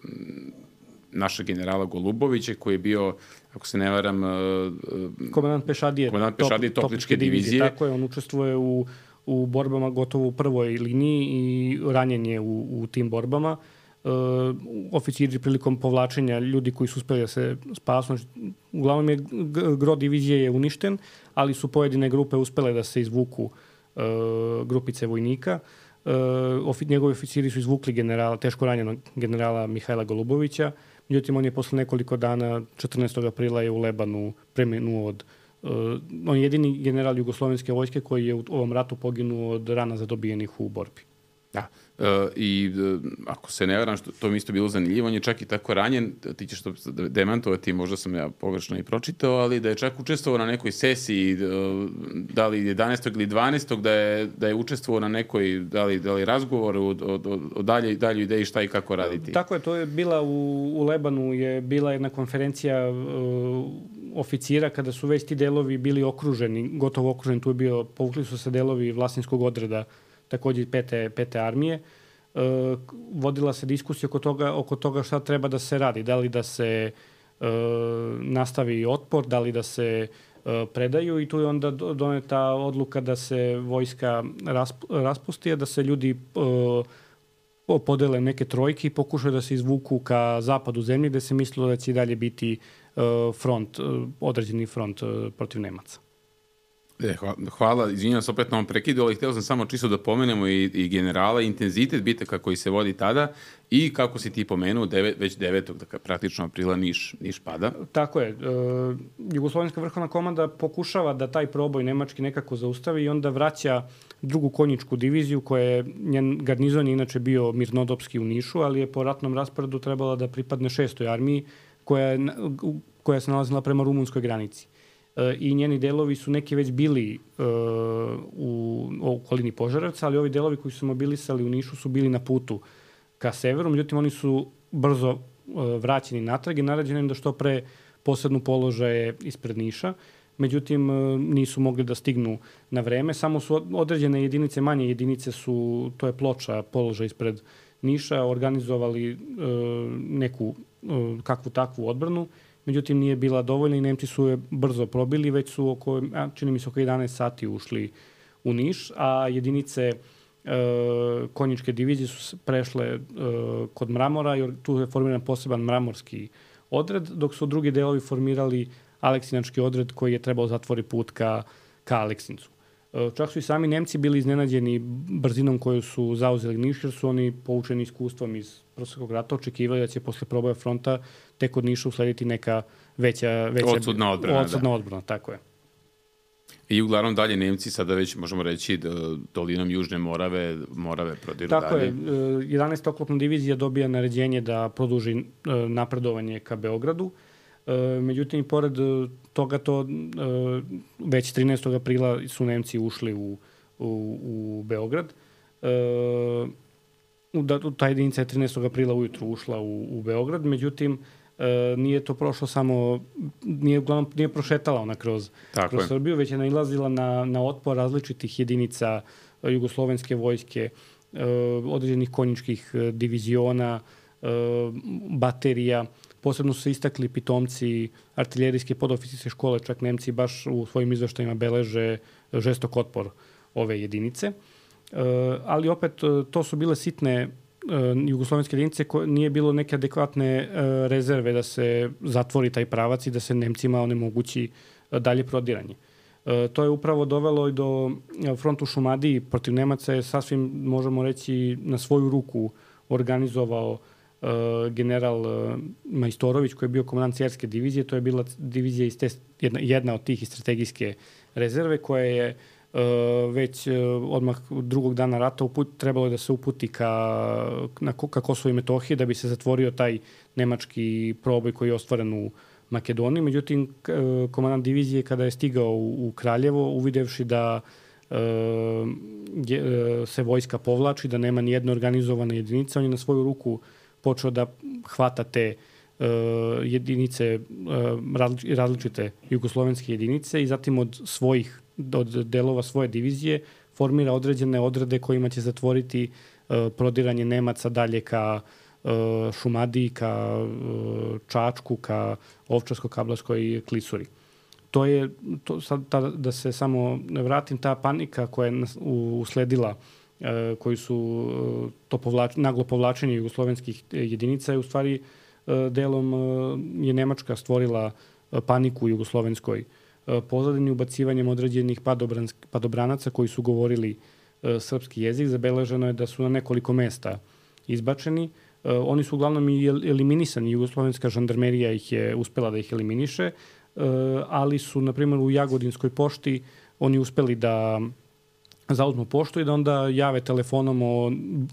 našeg generala Golubovića, koji je bio, ako se ne varam... Uh, komandant pešadije, komandant pešadije top, topličke divizije. divizije. Tako je, on učestvuje u, u borbama gotovo u prvoj liniji i ranjen je u, u tim borbama. Uh, oficiri prilikom povlačenja, ljudi koji su uspeli da se spasu, uglavnom je gro divizije je uništen, ali su pojedine grupe uspele da se izvuku, uh, grupice vojnika. Uh, ofi, njegovi oficiri su izvukli generala, teško ranjenog generala Mihajla Golubovića, međutim on je posle nekoliko dana, četrnaestog aprila je u Lebanu preminuo od uh, on je jedini general jugoslovenske vojske koji je u ovom ratu poginuo od rana zadobijenih u borbi. Da, uh, i uh, ako se ne varam, što to mi isto bilo zanimljivo, on je čak i tako ranjen, ti ćeš to demantovati, možda sam ja pogrešno i pročitao, ali da je čak učestvovao na nekoj sesiji, uh, da li jedanaestog ili dvanaestog da je, da je učestvovao na nekoj, da li, da li razgovoru o, o, o dalje, dalje ideji šta i kako raditi. Tako je, to je bila u, u Lebanu, je bila jedna konferencija uh, oficira kada su već ti delovi bili okruženi, gotovo okruženi, tu je bio, povukli su se delovi Vlasinskog odreda, također pete, pete armije. E, vodila se diskusija oko toga, oko toga šta treba da se radi. Da li da se e, nastavi otpor, da li da se e, predaju i tu je onda doneta odluka da se vojska rasp, raspusti, da se ljudi e, podele neke trojke i pokušaju da se izvuku ka zapadu zemlje gde se mislilo da će i dalje biti e, front, e, određeni front e, protiv Nemaca. E, hvala, hvala, izvinjam se opet na ovom prekidu, ali htio sam samo čisto da pomenemo i, i generala, intenzitet bitaka koji se vodi tada i kako si ti pomenuo, devet, već devetog dakle, praktično aprila Niš, Niš pada. Tako je. E, Jugoslovenska vrhovna komanda pokušava da taj proboj nemački nekako zaustavi i onda vraća drugu konjičku diviziju koja je, njen garnizon je inače bio mirnodopski u Nišu, ali je po ratnom rasporedu trebala da pripadne šestoj armiji koja, je, koja se nalazila prema rumunskoj granici. I njeni delovi su neki već bili uh, u okolini Požarevca, ali ovi delovi koji su mobilisali u Nišu su bili na putu ka severu, međutim oni su brzo uh, vraćeni natrag i naređeno im da što pre posednu položaje ispred Niša, međutim uh, nisu mogli da stignu na vreme, samo su određene jedinice, manje jedinice su, to je Ploča, položaj ispred Niša, organizovali uh, neku uh, kakvu takvu odbranu. Međutim, nije bila dovoljna i Nemci su je brzo probili, već su oko, čini mi se, oko jedanaest sati ušli u Niš, a jedinice e, konjičke divizije su prešle e, kod Mramora i tu je formiran poseban mramorski odred, dok su drugi delovi formirali Aleksinački odred koji je trebao zatvori put ka, ka Aleksincu. E, čak su i sami Nemci bili iznenađeni brzinom koju su zauzeli Niš, jer su oni poučeni iskustvom iz Prvog rata očekivali da će posle proboja fronta tek od Niša uslediti neka veća... veća odsudna odbrana. Odsudna odbrana, tako je. I uglavnom dalje Nemci sada već možemo reći da dolinom Južne Morave, Morave prodiru dalje. Tako je. jedanaesta oklopna divizija dobija naređenje da produži napredovanje ka Beogradu. Međutim, i pored toga to već trinaestog aprila su Nemci ušli u, u, u Beograd. Da, ta jedinica je trinaestog aprila ujutru ušla u, u Beograd, međutim, E, nije to prošlo samo, nije, uglavnom, nije prošetala ona kroz, kroz Srbiju, već je nailazila na, na otpor različitih jedinica jugoslovenske vojske, e, određenih konjičkih diviziona, e, baterija. Posebno su se istakli pitomci artiljerijske podoficirske škole, čak Nemci baš u svojim izveštajima beleže žestok otpor ove jedinice. E, ali opet to su bile sitne jugoslovenske jedinice, koje nije bilo neke adekvatne uh, rezerve da se zatvori taj pravac i da se Nemcima onemogući uh, dalje prodiranje. Uh, to je upravo dovelo i do front u Šumadiji protiv Nemaca je sasvim, možemo reći, na svoju ruku organizovao uh, general uh, Majstorović, koji je bio komandant Cerske divizije. To je bila divizija iz te, jedna, jedna od tih iz strategijske rezerve, koja je Uh, već uh, odmah drugog dana rata uput, trebalo je da se uputi ka, na, ka Kosovo i Metohiji da bi se zatvorio taj nemački proboj koji je ostvaren u Makedoniji. Međutim, uh, komandant divizije kada je stigao u, u Kraljevo, uvidevši da uh, je, uh, se vojska povlači, da nema ni jedne organizovane jedinice, on je na svoju ruku počeo da hvata te uh, jedinice, uh, različite jugoslovenske jedinice i zatim od svojih od delova svoje divizije formira određene odrede kojima će zatvoriti uh, prodiranje Nemaca dalje ka uh, Šumadiji, ka uh, Čačku, ka Ovčarsko-Kablarskoj klisuri. To je, to sad, ta, da se samo vratim, ta panika koja je usledila, uh, koji su uh, to povlač, naglo povlačenje jugoslovenskih jedinica je u stvari uh, delom uh, je Nemačka stvorila uh, paniku u jugoslovenskoj pozadini ubacivanjem određenih padobranaca koji su govorili e, srpski jezik. Zabeleženo je da su na nekoliko mesta izbačeni. E, oni su uglavnom i eliminisani. Jugoslovenska žandarmerija ih je uspela da ih eliminiše, e, ali su, na primjer, u Jagodinskoj pošti oni uspeli da zauzmu poštu i da onda jave telefonom o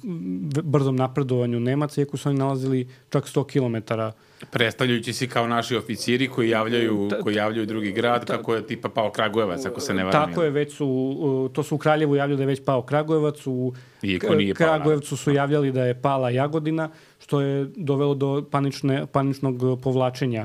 brzom napredovanju Nemaca, iako su oni nalazili čak sto kilometara. Predstavljajući se kao naši oficiri koji javljaju, koji javljaju drugi grad, ta, kako je tipa pao Kragujevac, ako se ne varam. Tako je, već su, to su u Kraljevu javljali da je već pao Kragujevac, u Kragujevcu su javljali da je pala Jagodina, što je dovelo do panične, paničnog povlačenja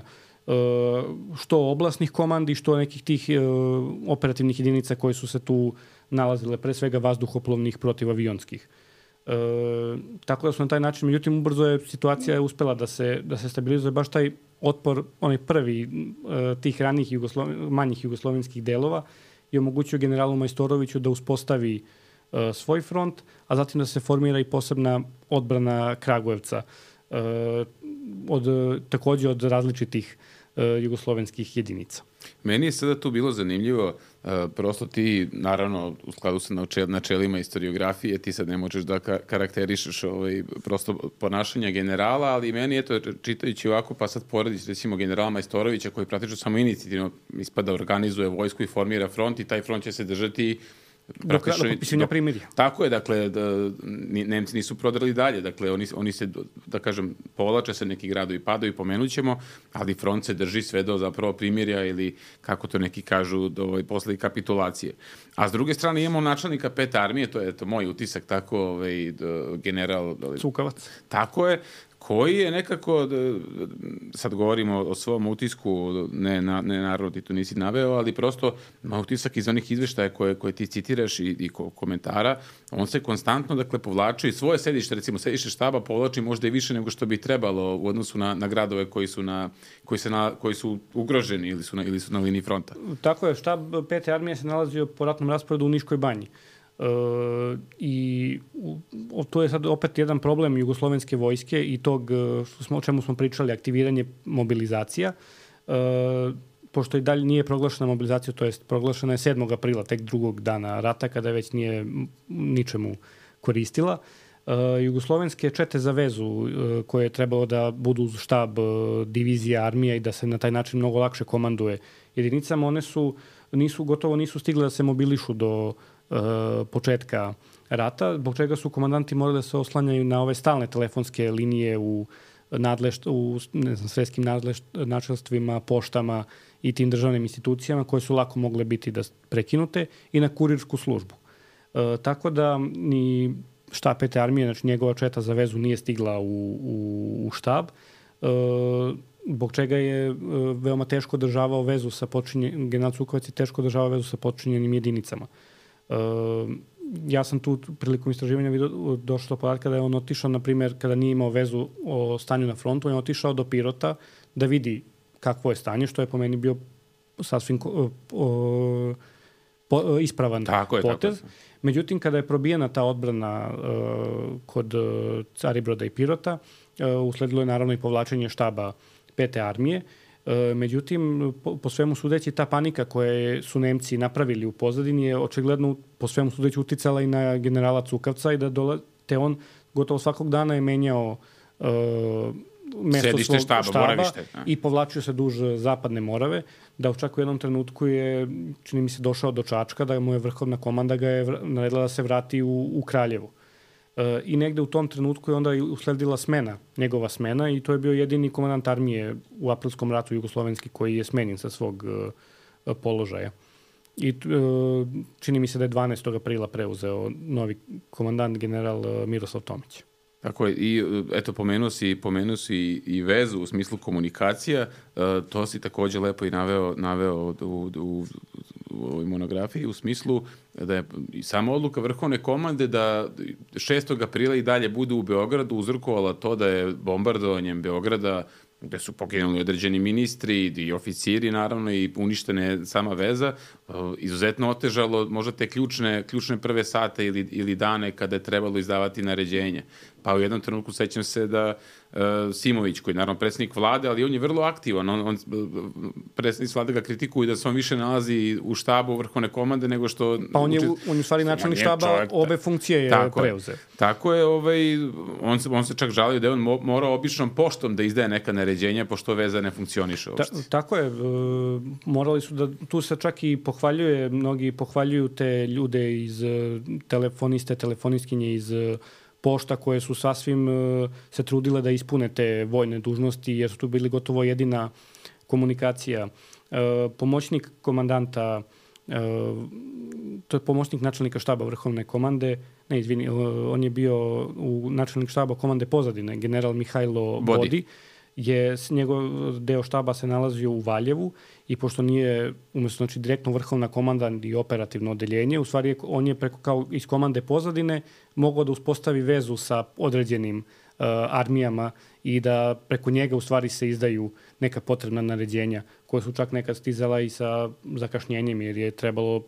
što oblasnih komandi, što nekih tih operativnih jedinica koje su se tu nalazile, pre svega vazduhoplovnih protivavionskih. E, tako da su na taj način, međutim, ubrzo je situacija uspela da se, da se stabilizuje baš taj otpor, onaj prvi e, tih ranih jugoslo, manjih jugoslovenskih delova i omogućio generalu Majstoroviću da uspostavi e, svoj front, a zatim da se formira i posebna odbrana Kragujevca, e, od, takođe od različitih e, jugoslovenskih jedinica. Meni je sada tu bilo zanimljivo, uh, prosto ti, naravno, u skladu sa načelima istoriografije, ti sad ne možeš da ka- karakterišeš ovaj, prosto ponašanja generala, ali meni, eto, čitajući ovako, pa sad porediš, recimo, generala Majstorovića, koji praktično samo inicijativno ispada, organizuje vojsku i formira front i taj front će se držati do potpisivanja primirja. Tako je, dakle, da, Nemci nisu prodali dalje, dakle, oni, oni se, da kažem, povlače se neki gradovi, padaju, pomenut ćemo, ali front se drži sve do zapravo primirja ili, kako to neki kažu, do ovaj, posle kapitulacije. A s druge strane imamo načelnika pete armije, to je to moj utisak, tako, ovaj, do, general... Ovaj, Cukavac. Tako je, koji je nekako, sad govorimo o svom utisku, ne, na, ne naravno ti to nisi naveo, ali prosto ima utisak iz onih izveštaja koje, koje ti citiraš i, i komentara, on se konstantno, dakle, povlači svoje sedište, recimo sedište štaba povlači možda i više nego što bi trebalo u odnosu na, na gradove koji su, na, koji, se na, koji su ugroženi ili su, na, ili su na liniji fronta. Tako je, štab pete armije se nalazio po ratnom rasporedu u Niškoj banji. Uh, i u, to je sad opet jedan problem jugoslovenske vojske i tog što smo, o čemu smo pričali, aktiviranje mobilizacija. Uh, pošto i dalje nije proglašena mobilizacija, to jest proglašena je sedmog aprila, tek drugog dana rata, kada već nije ničemu koristila. Uh, jugoslovenske čete za vezu, uh, koje je trebalo da budu uz štab uh, divizija, armija i da se na taj način mnogo lakše komanduje jedinicama, one su nisu, gotovo nisu stigli da se mobilišu do uh, početka rata, zbog čega su komandanti morali da se oslanjaju na ove stalne telefonske linije u, nadlešt, u ne znam, sredskim načelstvima, poštama i tim državnim institucijama koje su lako mogle biti da prekinute i na kurirsku službu. E, tako da ni štab pete armije, znači njegova četa za vezu nije stigla u, u, u štab, e, zbog čega je e, veoma teško održavao vezu sa počinjenim, general Cukovac je teško održavao vezu sa počinjenim jedinicama. E, ja sam tu prilikom istraživanja vidio, došlo do podatka da je on otišao, na primjer, kada nije imao vezu o stanju na frontu, on je otišao do Pirota da vidi kakvo je stanje, što je po meni bio sasvim o, o, po, ispravan tako je, potez. tako je. Međutim, kada je probijena ta odbrana uh, kod uh, Caribroda i Pirota, uh, usledilo je naravno i povlačenje štaba pete armije. Uh, međutim, po, po svemu sudeći, ta panika koje su Nemci napravili u pozadini je očigledno po svemu sudeći uticala i na generala Cukavca i da dola, te on gotovo svakog dana je menjao uh, mesto sedište svog štaba, štaba boravište, i povlačio se duž zapadne Morave, da čak u jednom trenutku je, čini mi se, došao do Čačka, da mu je vrhovna komanda ga je naredila da se vrati u, u Kraljevu. E, I negde u tom trenutku je onda usledila smena, njegova smena, i to je bio jedini komandant armije u aprilskom ratu jugoslovenski koji je smenjen sa svog e, položaja. I e, čini mi se da je dvanaestog aprila preuzeo novi komandant general Miroslav Tomić. Tako je, i eto, pomenuo si, pomenuo si i, i vezu u smislu komunikacija, uh, to si također lepo i naveo, naveo u, u, u, u ovoj monografiji, u smislu da je i sama odluka vrhovne komande da šestog aprila i dalje bude u Beogradu uzrokovala to da je bombardovanjem Beograda, gde su poginuli određeni ministri i oficiri, naravno, i uništene sama veza, izuzetno otežalo možda te ključne, ključne prve sate ili, ili dane kada je trebalo izdavati naređenje. Pa u jednom trenutku sećam se da uh, Simović, koji je naravno predsjednik vlade, ali on je vrlo aktivan, on, on, predsjednik vlade ga kritikuju da se on više nalazi u štabu vrhovne komande nego što... Pa on je, u, on je u stvari načelnik štaba, čovjek, obe funkcije je tako preuzeo. Je, tako je, ovaj, on, se, on se čak žalio da je on mo, morao običnom poštom da izdaje neka naređenja, pošto veza ne funkcioniše uopšte. Ta, tako je, uh, morali su da, tu se čak i pohvaljuje, mnogi pohvaljuju te ljude iz telefoniste, telefonistkinje iz pošta koje su sasvim uh, se trudile da ispune te vojne dužnosti, jer su tu bili gotovo jedina komunikacija. Uh, pomoćnik komandanta, uh, to je pomoćnik načelnika štaba vrhovne komande, ne izvini, uh, on je bio u načelnik štaba komande pozadine, general Mihajlo Bodi, Bodi je njegov deo štaba se nalazio u Valjevu i pošto nije umjesto znači direktno vrhovna komanda i operativno odeljenje, u stvari je, on je preko kao iz komande pozadine mogao da uspostavi vezu sa određenim uh, armijama i da preko njega u stvari se izdaju neka potrebna naređenja koja su čak nekad stizala i sa zakašnjenjem, jer je trebalo uh,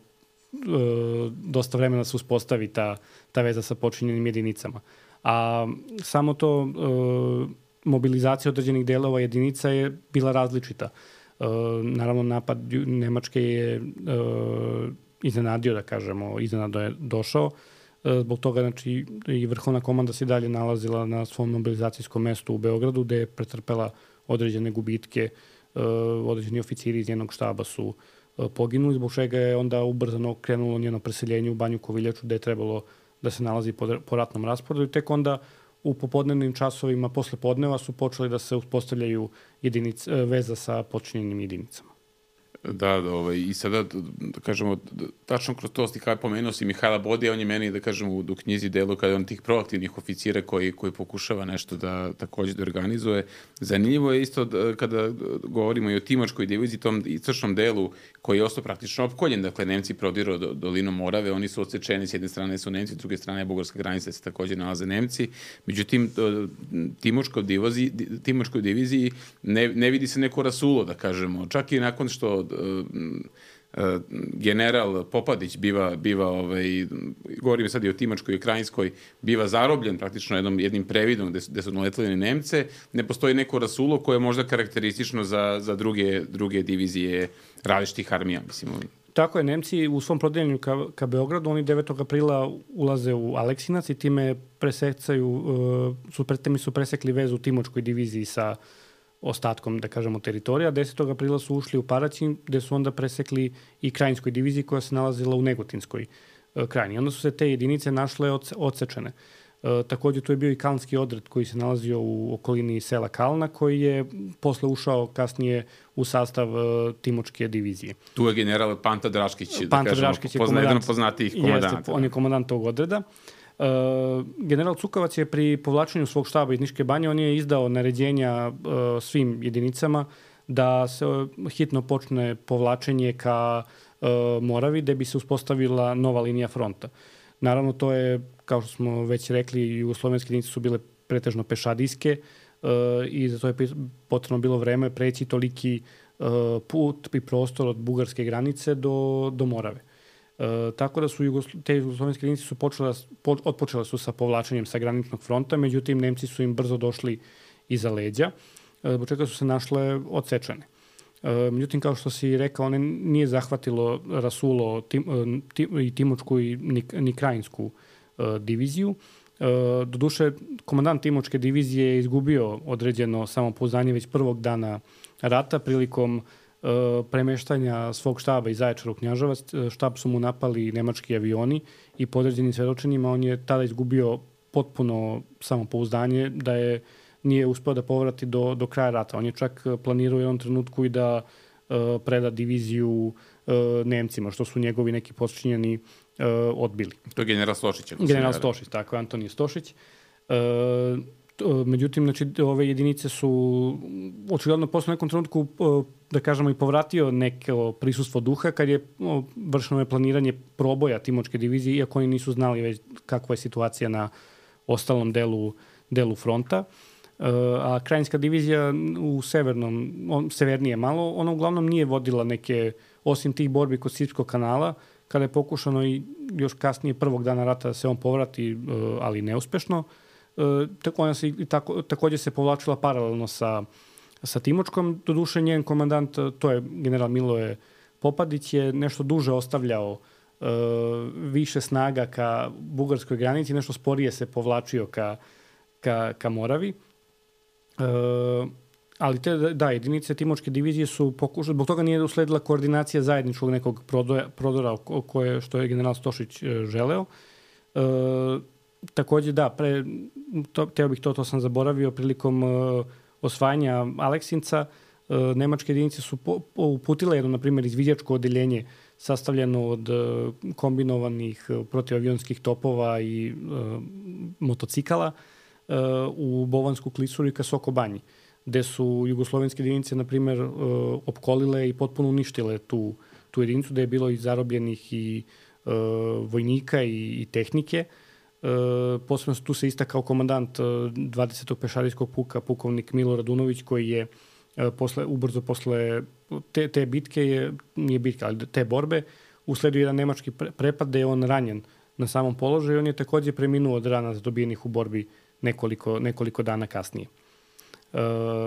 dosta vremena da se uspostavi ta, ta veza sa počinjenim jedinicama. A samo to uh, mobilizacija određenih delova jedinica je bila različita. E, naravno, napad Nemačke je e, iznenadio, da kažemo, iznenado je došao. E, zbog toga, znači, i vrhovna komanda se dalje nalazila na svom mobilizacijskom mestu u Beogradu, gde je pretrpela određene gubitke. E, određeni oficiri iz njenog štaba su e, poginuli, zbog čega je onda ubrzano krenulo njeno preseljenje u Banju Koviljaču, gde je trebalo da se nalazi po, po ratnom rasporedu. I tek onda u popodnevnim časovima posle podneva su počeli da se uspostavljaju jedinice, veza sa počinjenim jedinicama. Da, da, ovaj, i sada, da kažemo, tačno kroz to sti kada pomenuo si Mihajla Bodija, on je meni, da kažemo, u, u knjizi delu kada je on tih proaktivnih oficira koji, koji pokušava nešto da također da organizuje. Zanimljivo je isto da, kada govorimo i o Timočkoj diviziji, tom istočnom delu koji je ostao praktično opkoljen, dakle, Nemci prodiru do, dolinom Morave, oni su odsečeni, s jedne strane su Nemci, s druge strane bugarska granica se također nalaze Nemci. Međutim, Timočkoj diviziji, Timočkoj diviziji ne, ne vidi se neko rasulo, da kažemo, čak i nakon što general Popadić biva, biva ovaj, govorim sad i o Timočkoj i Krajinskoj, biva zarobljen praktično jednom, jednim previdom gde su, gde su naletili Nemce, ne postoji neko rasulo koje je možda karakteristično za, za druge, druge divizije različitih armija, mislim. Tako je, Nemci u svom prodeljenju ka, ka Beogradu, oni devetog aprila ulaze u Aleksinac i time presecaju, uh, su, time su presekli vezu Timočkoj diviziji sa ostatkom, da kažemo, teritorija. desetog aprila su ušli u Paraćin, gde su onda presekli i Krajinskoj diviziji koja se nalazila u Negotinskoj e, krajini. Onda su se te jedinice našle odse, odsečene. E, takođe, tu je bio i Kalnski odred koji se nalazio u okolini sela Kalna, koji je posle ušao kasnije u sastav e, Timočke divizije. Tu je general Panta Draškić, Panta da kažemo, Draškić je pozna, jedan od poznatijih komandanta. Jeste, on je komandant tog odreda. Uh, general Cukavac je pri povlačenju svog štaba iz Niške banje, on je izdao naređenja uh, svim jedinicama da se uh, hitno počne povlačenje ka uh, Moravi, da bi se uspostavila nova linija fronta. Naravno, to je, kao što smo već rekli, jugoslovenske jedinice su bile pretežno pešadijske uh, i za to je potrebno bilo vreme preći toliki uh, put i prostor od bugarske granice do, do Morave. E, tako da su Jugoslo- te jugoslovenske jedinice su počela, po, otpočele su sa povlačenjem sa graničnog fronta, međutim Nemci su im brzo došli iza leđa, e, zbog čega su se našle odsečene. E, međutim, kao što si rekao, one nije zahvatilo Rasulo tim, tim, i Timočku i ni, ni Krajinsku e, diviziju. E, doduše, komandant Timočke divizije je izgubio određeno samopouzdanje već prvog dana rata prilikom premeštanja svog štaba iz Zaječara u Knjaževac. Štab su mu napali nemački avioni i po određenim svedočenjima on je tada izgubio potpuno samopouzdanje da je nije uspeo da povrati do, do kraja rata. On je čak planirao u jednom trenutku i da uh, preda diviziju uh, Nemcima, što su njegovi neki posčinjeni uh, odbili. To je general Stošić. General Stošić, tako je, Antonije Stošić. Uh, Međutim, znači, ove jedinice su očigledno posle nekom trenutku, da kažemo, i povratio neko prisustvo duha kad je vršeno je planiranje proboja Timočke divizije, iako oni nisu znali već kakva je situacija na ostalom delu, delu fronta. A Krajinska divizija u severnom, severnije malo, ona uglavnom nije vodila neke, osim tih borbi kod Sirpskog kanala, kada je pokušano i još kasnije prvog dana rata da se on povrati, ali neuspešno. Tako, ona se, tako, takođe se povlačila paralelno sa, sa Timočkom. Doduše, njen komandant, to je general Miloje Popadić, je nešto duže ostavljao uh, više snaga ka bugarskoj granici, nešto sporije se povlačio ka, ka, ka Moravi. Uh, ali te, da, jedinice Timočke divizije su pokušali, zbog toga nije usledila koordinacija zajedničkog nekog prodora, prodora koje, što je general Stošić uh, želeo. Uh, Takođe, da, pre, to, teo bih to, to sam zaboravio, prilikom uh, osvajanja Aleksinca, uh, nemačke jedinice su po, po, uputile jedno, na primjer, izviđačko odeljenje sastavljeno od uh, kombinovanih uh, protivavionskih topova i uh, motocikala uh, u Bovansku klisuru i ka Soko banji, gde su jugoslovenske jedinice, na primjer, uh, opkolile i potpuno uništile tu, tu jedinicu, gde je bilo i zarobljenih i uh, vojnika i, i tehnike. Uh, posebno tu se istakao komandant uh, dvadesetog pešadijskog puka, pukovnik Milo Radunović, koji je uh, posle, ubrzo posle te, te bitke, je, nije bitke, ali te borbe, usledio jedan nemački pre, prepad da je on ranjen na samom položaju i on je takođe preminuo od rana dobijenih u borbi nekoliko, nekoliko dana kasnije. Uh,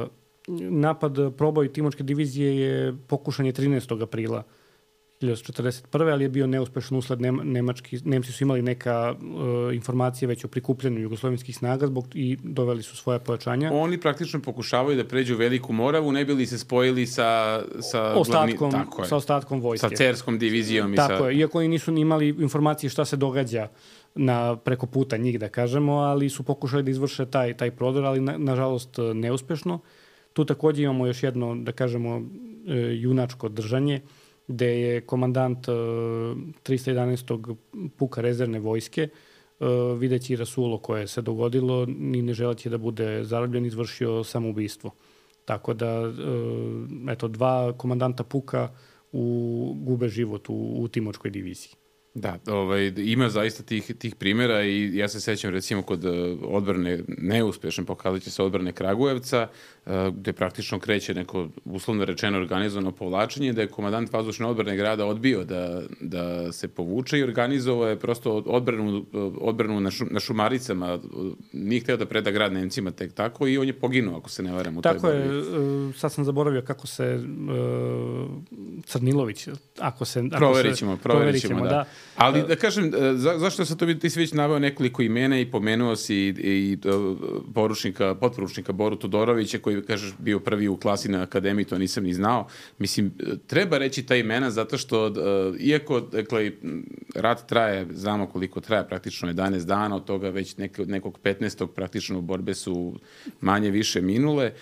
napad, proboj Timočke divizije je pokušan je trinaestog aprila hiljadu četrdeset prve ali je bio neuspešan usled Nemački. Nemci su imali neka uh, informacije već o prikupljenju jugoslovenskih snaga zbog, i doveli su svoje pojačanja. Oni praktično pokušavaju da pređu Veliku Moravu, ne bi li se spojili sa, sa, ostatkom, glavni, sa ostatkom vojske. Sa cerskom divizijom. Tako i sa... je, iako oni nisu imali informacije šta se događa na, preko puta njih, da kažemo, ali su pokušali da izvrše taj, taj prodor, ali na, nažalost neuspešno. Tu takođe imamo još jedno, da kažemo, junačko držanje, gde je komandant uh, trista jedanaestog puka rezervne vojske, uh, videći rasulo koje se dogodilo, ni ne želeći da bude zarobljen, izvršio samoubistvo. Tako da, uh, eto, dva komandanta puka u, gube život u, u Timočkoj diviziji. Da, ovaj, ima zaista tih, tih primjera i ja se sećam recimo kod odbrane, neuspešne pokazat će se odbrane Kragujevca, gde praktično kreće neko uslovno rečeno organizovano povlačenje, da je komandant vazdušne odbrane grada odbio da, da se povuče i organizovao je prosto odbranu, odbranu na, šu, na Šumaricama, nije hteo da preda grad Nemcima tek tako i on je poginuo, ako se ne varam u toj borbi. Tako je, sad sam zaboravio kako se uh, Crnilović, ako se... Ako proverit ćemo, se, proverit ćemo, da. da. Ali da kažem, za, zašto sam to bi, ti si već naveo nekoliko imena i pomenuo si i, i poručnika, potporučnika Boru Todorovića koji, kažeš, bio prvi u klasi na akademiji, to nisam ni znao. Mislim, treba reći ta imena zato što, iako, dakle, rat traje, znamo koliko traje, praktično jedanaest dana, od toga već nek, nekog petnaestog praktično borbe su manje više minule,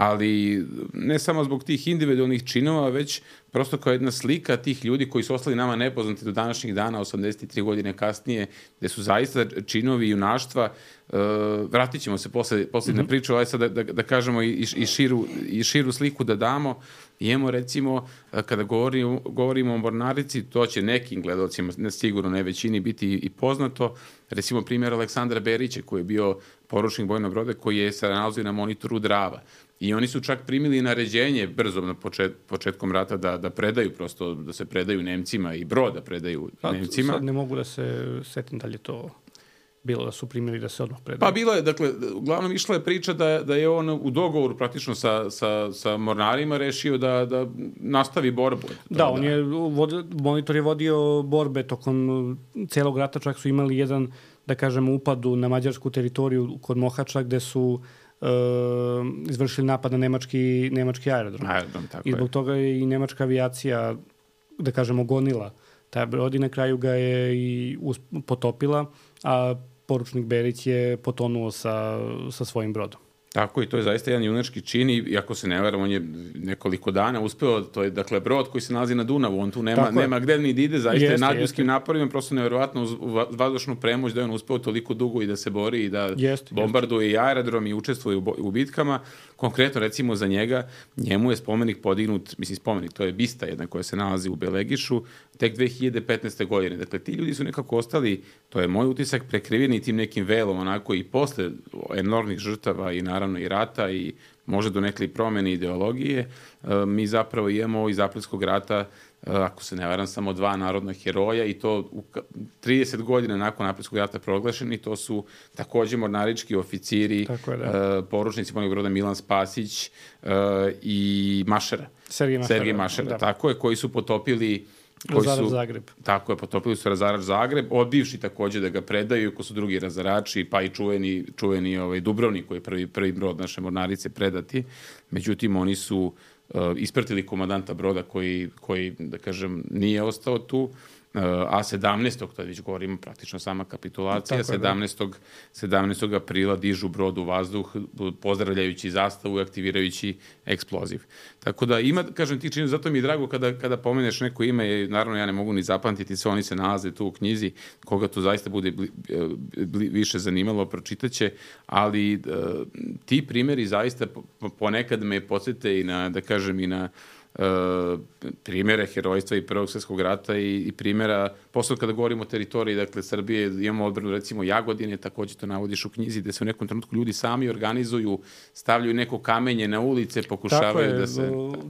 ali ne samo zbog tih individualnih činova, već prosto kao jedna slika tih ljudi koji su ostali nama nepoznati do današnjih dana, osamdeset tri godine kasnije, gde su zaista činovi junaštva. Uh, vratit ćemo se posle, posle mm-hmm. na priču, ali sad da, da, da kažemo i, i, širu, i širu sliku da damo. Imamo, recimo, kada govorimo, govorimo o mornarici, to će nekim gledalcima, ne, sigurno ne većini, biti i poznato. Recimo, primjer Aleksandra Berića, koji je bio poručnik bojnog broda, koji je se nalazio na monitoru Drava. I oni su čak primili naređenje brzo na počet, početkom rata da, da predaju, prosto da se predaju Nemcima i brod da predaju sad, Nemcima. Sad ne mogu da se setim da li je to bilo da su primili da se odmah predaju. Pa bilo je, dakle, uglavnom išla je priča da, da je on u dogovoru praktično sa, sa, sa mornarima rešio da, da nastavi borbu. Da, da, on je, vod, monitor je vodio borbe tokom celog rata, čak su imali jedan, da kažemo, upadu na mađarsku teritoriju kod Mohača, gde su Uh, izvršili napad na nemački, nemački aerodrom. Aerodrom, tako I zbog je. toga je i nemačka avijacija, da kažemo, gonila taj brod i na kraju ga je i usp- potopila, a poručnik Berić je potonuo sa, sa svojim brodom. Tako i to je zaista jedan junački čin i ako se ne varam, on je nekoliko dana uspeo, to je dakle brod koji se nalazi na Dunavu, on tu nema, nema gde ni da ide, zaista je nadljudskim naporima, prosto nevjerovatno uz vazdušnu premoć da je on uspeo toliko dugo i da se bori i da jeste, bombarduje jeste. i aerodrom i učestvuje u, bo, u bitkama. Konkretno, recimo, za njega, njemu je spomenik podignut, mislim spomenik, to je bista jedna koja se nalazi u Belegišu, tek dve hiljade petnaeste. godine. Dakle, ti ljudi su nekako ostali, to je moj utisak, prekriveni tim nekim velom, onako i posle enormnih žrtava i naravno i rata i može do nekli promene ideologije. E, mi zapravo imamo iz Aprilskog rata, ako se ne varam, samo dva narodna heroja i to u trideset godina nakon Aprilskog rata proglašeni, to su takođe mornarički oficiri, je, da. uh, poručnici bojnog broda Milan Spasić uh, i Mašara. Sergij Mašara. Sergij Mašara, da. Tako je, koji su potopili koji Razarač su, Zagreb. Tako je, potopili su Razarač Zagreb, odbivši takođe da ga predaju, ko su drugi razarači, pa i čuveni, čuveni ovaj, Dubrovnik, koji je prvi, prvi brod naše mornarice predati. Međutim, oni su Uh, ispratili komandanta broda koji, koji, da kažem, nije ostao tu, uh, a sedamnaestog to već govorimo praktično sama kapitulacija, sedamnaestog sedamnaestog aprila dižu brod u vazduh, pozdravljajući zastavu i aktivirajući eksploziv. Tako da ima, kažem, ti čini, zato mi je drago kada, kada pomeneš neko ime, naravno ja ne mogu ni zapamtiti, sve oni se nalaze tu u knjizi, koga to zaista bude bli, bli, više zanimalo, pročitaće, ali uh, ti primjeri zaista ponekad me podsjete i na, da kažem, i na Uh, primjere herojstva i Prvog svjetskog rata i, i primjera, posle kada govorimo o teritoriji, dakle, Srbije, imamo odbranu, recimo, Jagodine, takođe to navodiš u knjizi, gde se u nekom trenutku ljudi sami organizuju, stavljaju neko kamenje na ulice, pokušavaju je, da se...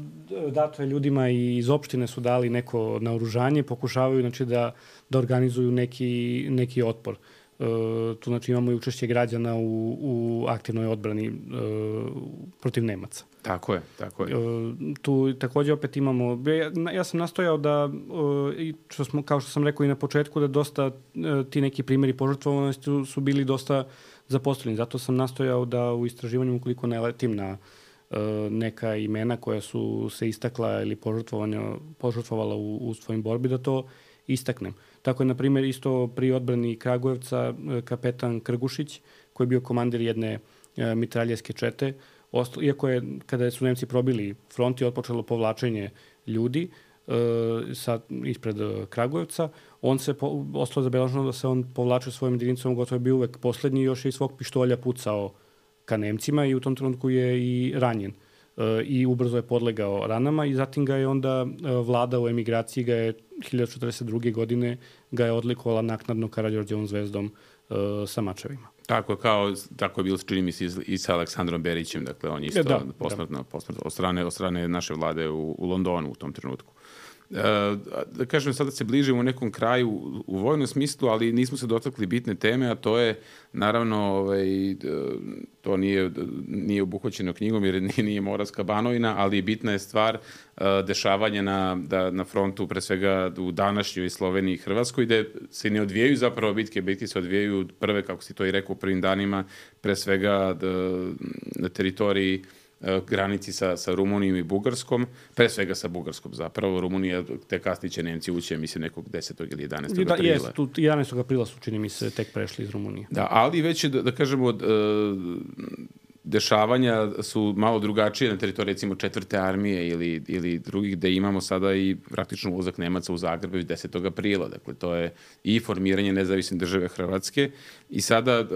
Dato je ljudima i iz opštine su dali neko naoružanje, pokušavaju, znači, da, da organizuju neki, neki otpor. Uh, tu, znači, imamo i učešće građana u, u aktivnoj odbrani uh, protiv Nemaca. Tako je, tako je. Uh, tu takođe opet imamo, ja, ja sam nastojao da, uh, što smo, kao što sam rekao i na početku, da dosta uh, ti neki primjeri požrtvovanosti su, su bili dosta zapostavljeni. Zato sam nastojao da u istraživanju, ukoliko ne letim na uh, neka imena koja su se istakla ili požrtvovala u, u svojim borbi, da to istaknem. Tako je, na primjer, isto pri odbrani Kragujevca kapetan Krgušić, koji je bio komandir jedne e, mitraljeske čete, Osto, iako je, kada su Nemci probili front i otpočelo povlačenje ljudi e, sa, ispred Kragujevca, on se po, ostalo zabeleženo da se on povlačio svojim jedinicom, gotovo je bio uvek poslednji, još je iz svog pištolja pucao ka Nemcima i u tom trenutku je i ranjen. I ubrzo je podlegao ranama i zatim ga je onda vlada u emigraciji, ga je hiljadu četrdeset druge. godine ga je odlikovala naknadno Karađorđevom zvezdom uh, sa mačevima. Tako, kao, tako je bilo, čini mi se, i sa Aleksandrom Berićem, dakle on isto da, posmrtno, da. posmrtno od, strane, od strane naše vlade u, u Londonu u tom trenutku. Da kažem, sada se bližimo u nekom kraju u vojnom smislu, ali nismo se dotakli bitne teme, a to je, naravno, ovaj, to nije, nije obuhvaćeno knjigom jer nije Moravska Banovina, ali bitna je stvar dešavanje na, da, na frontu, pre svega u današnjoj Sloveniji i Hrvatskoj, gde se ne odvijaju zapravo bitke, bitke se odvijaju prve, kako si to i rekao, u prvim danima, pre svega na teritoriji granici sa, sa Rumunijom i Bugarskom, pre svega sa Bugarskom zapravo. Rumunija, te kasnije će Nemci ući, mislim, nekog desetog ili jedanaestog aprila. Jest, tu jedanaestog aprila su, čini mi se, tek prešli iz Rumunije. Da, ali već, da, da kažemo, dešavanja su malo drugačije na teritoriji, recimo, četvrte armije ili, ili drugih, gde imamo sada i praktično ulazak Nemaca u Zagreb već desetog aprila. Dakle, to je i formiranje nezavisne države Hrvatske i sada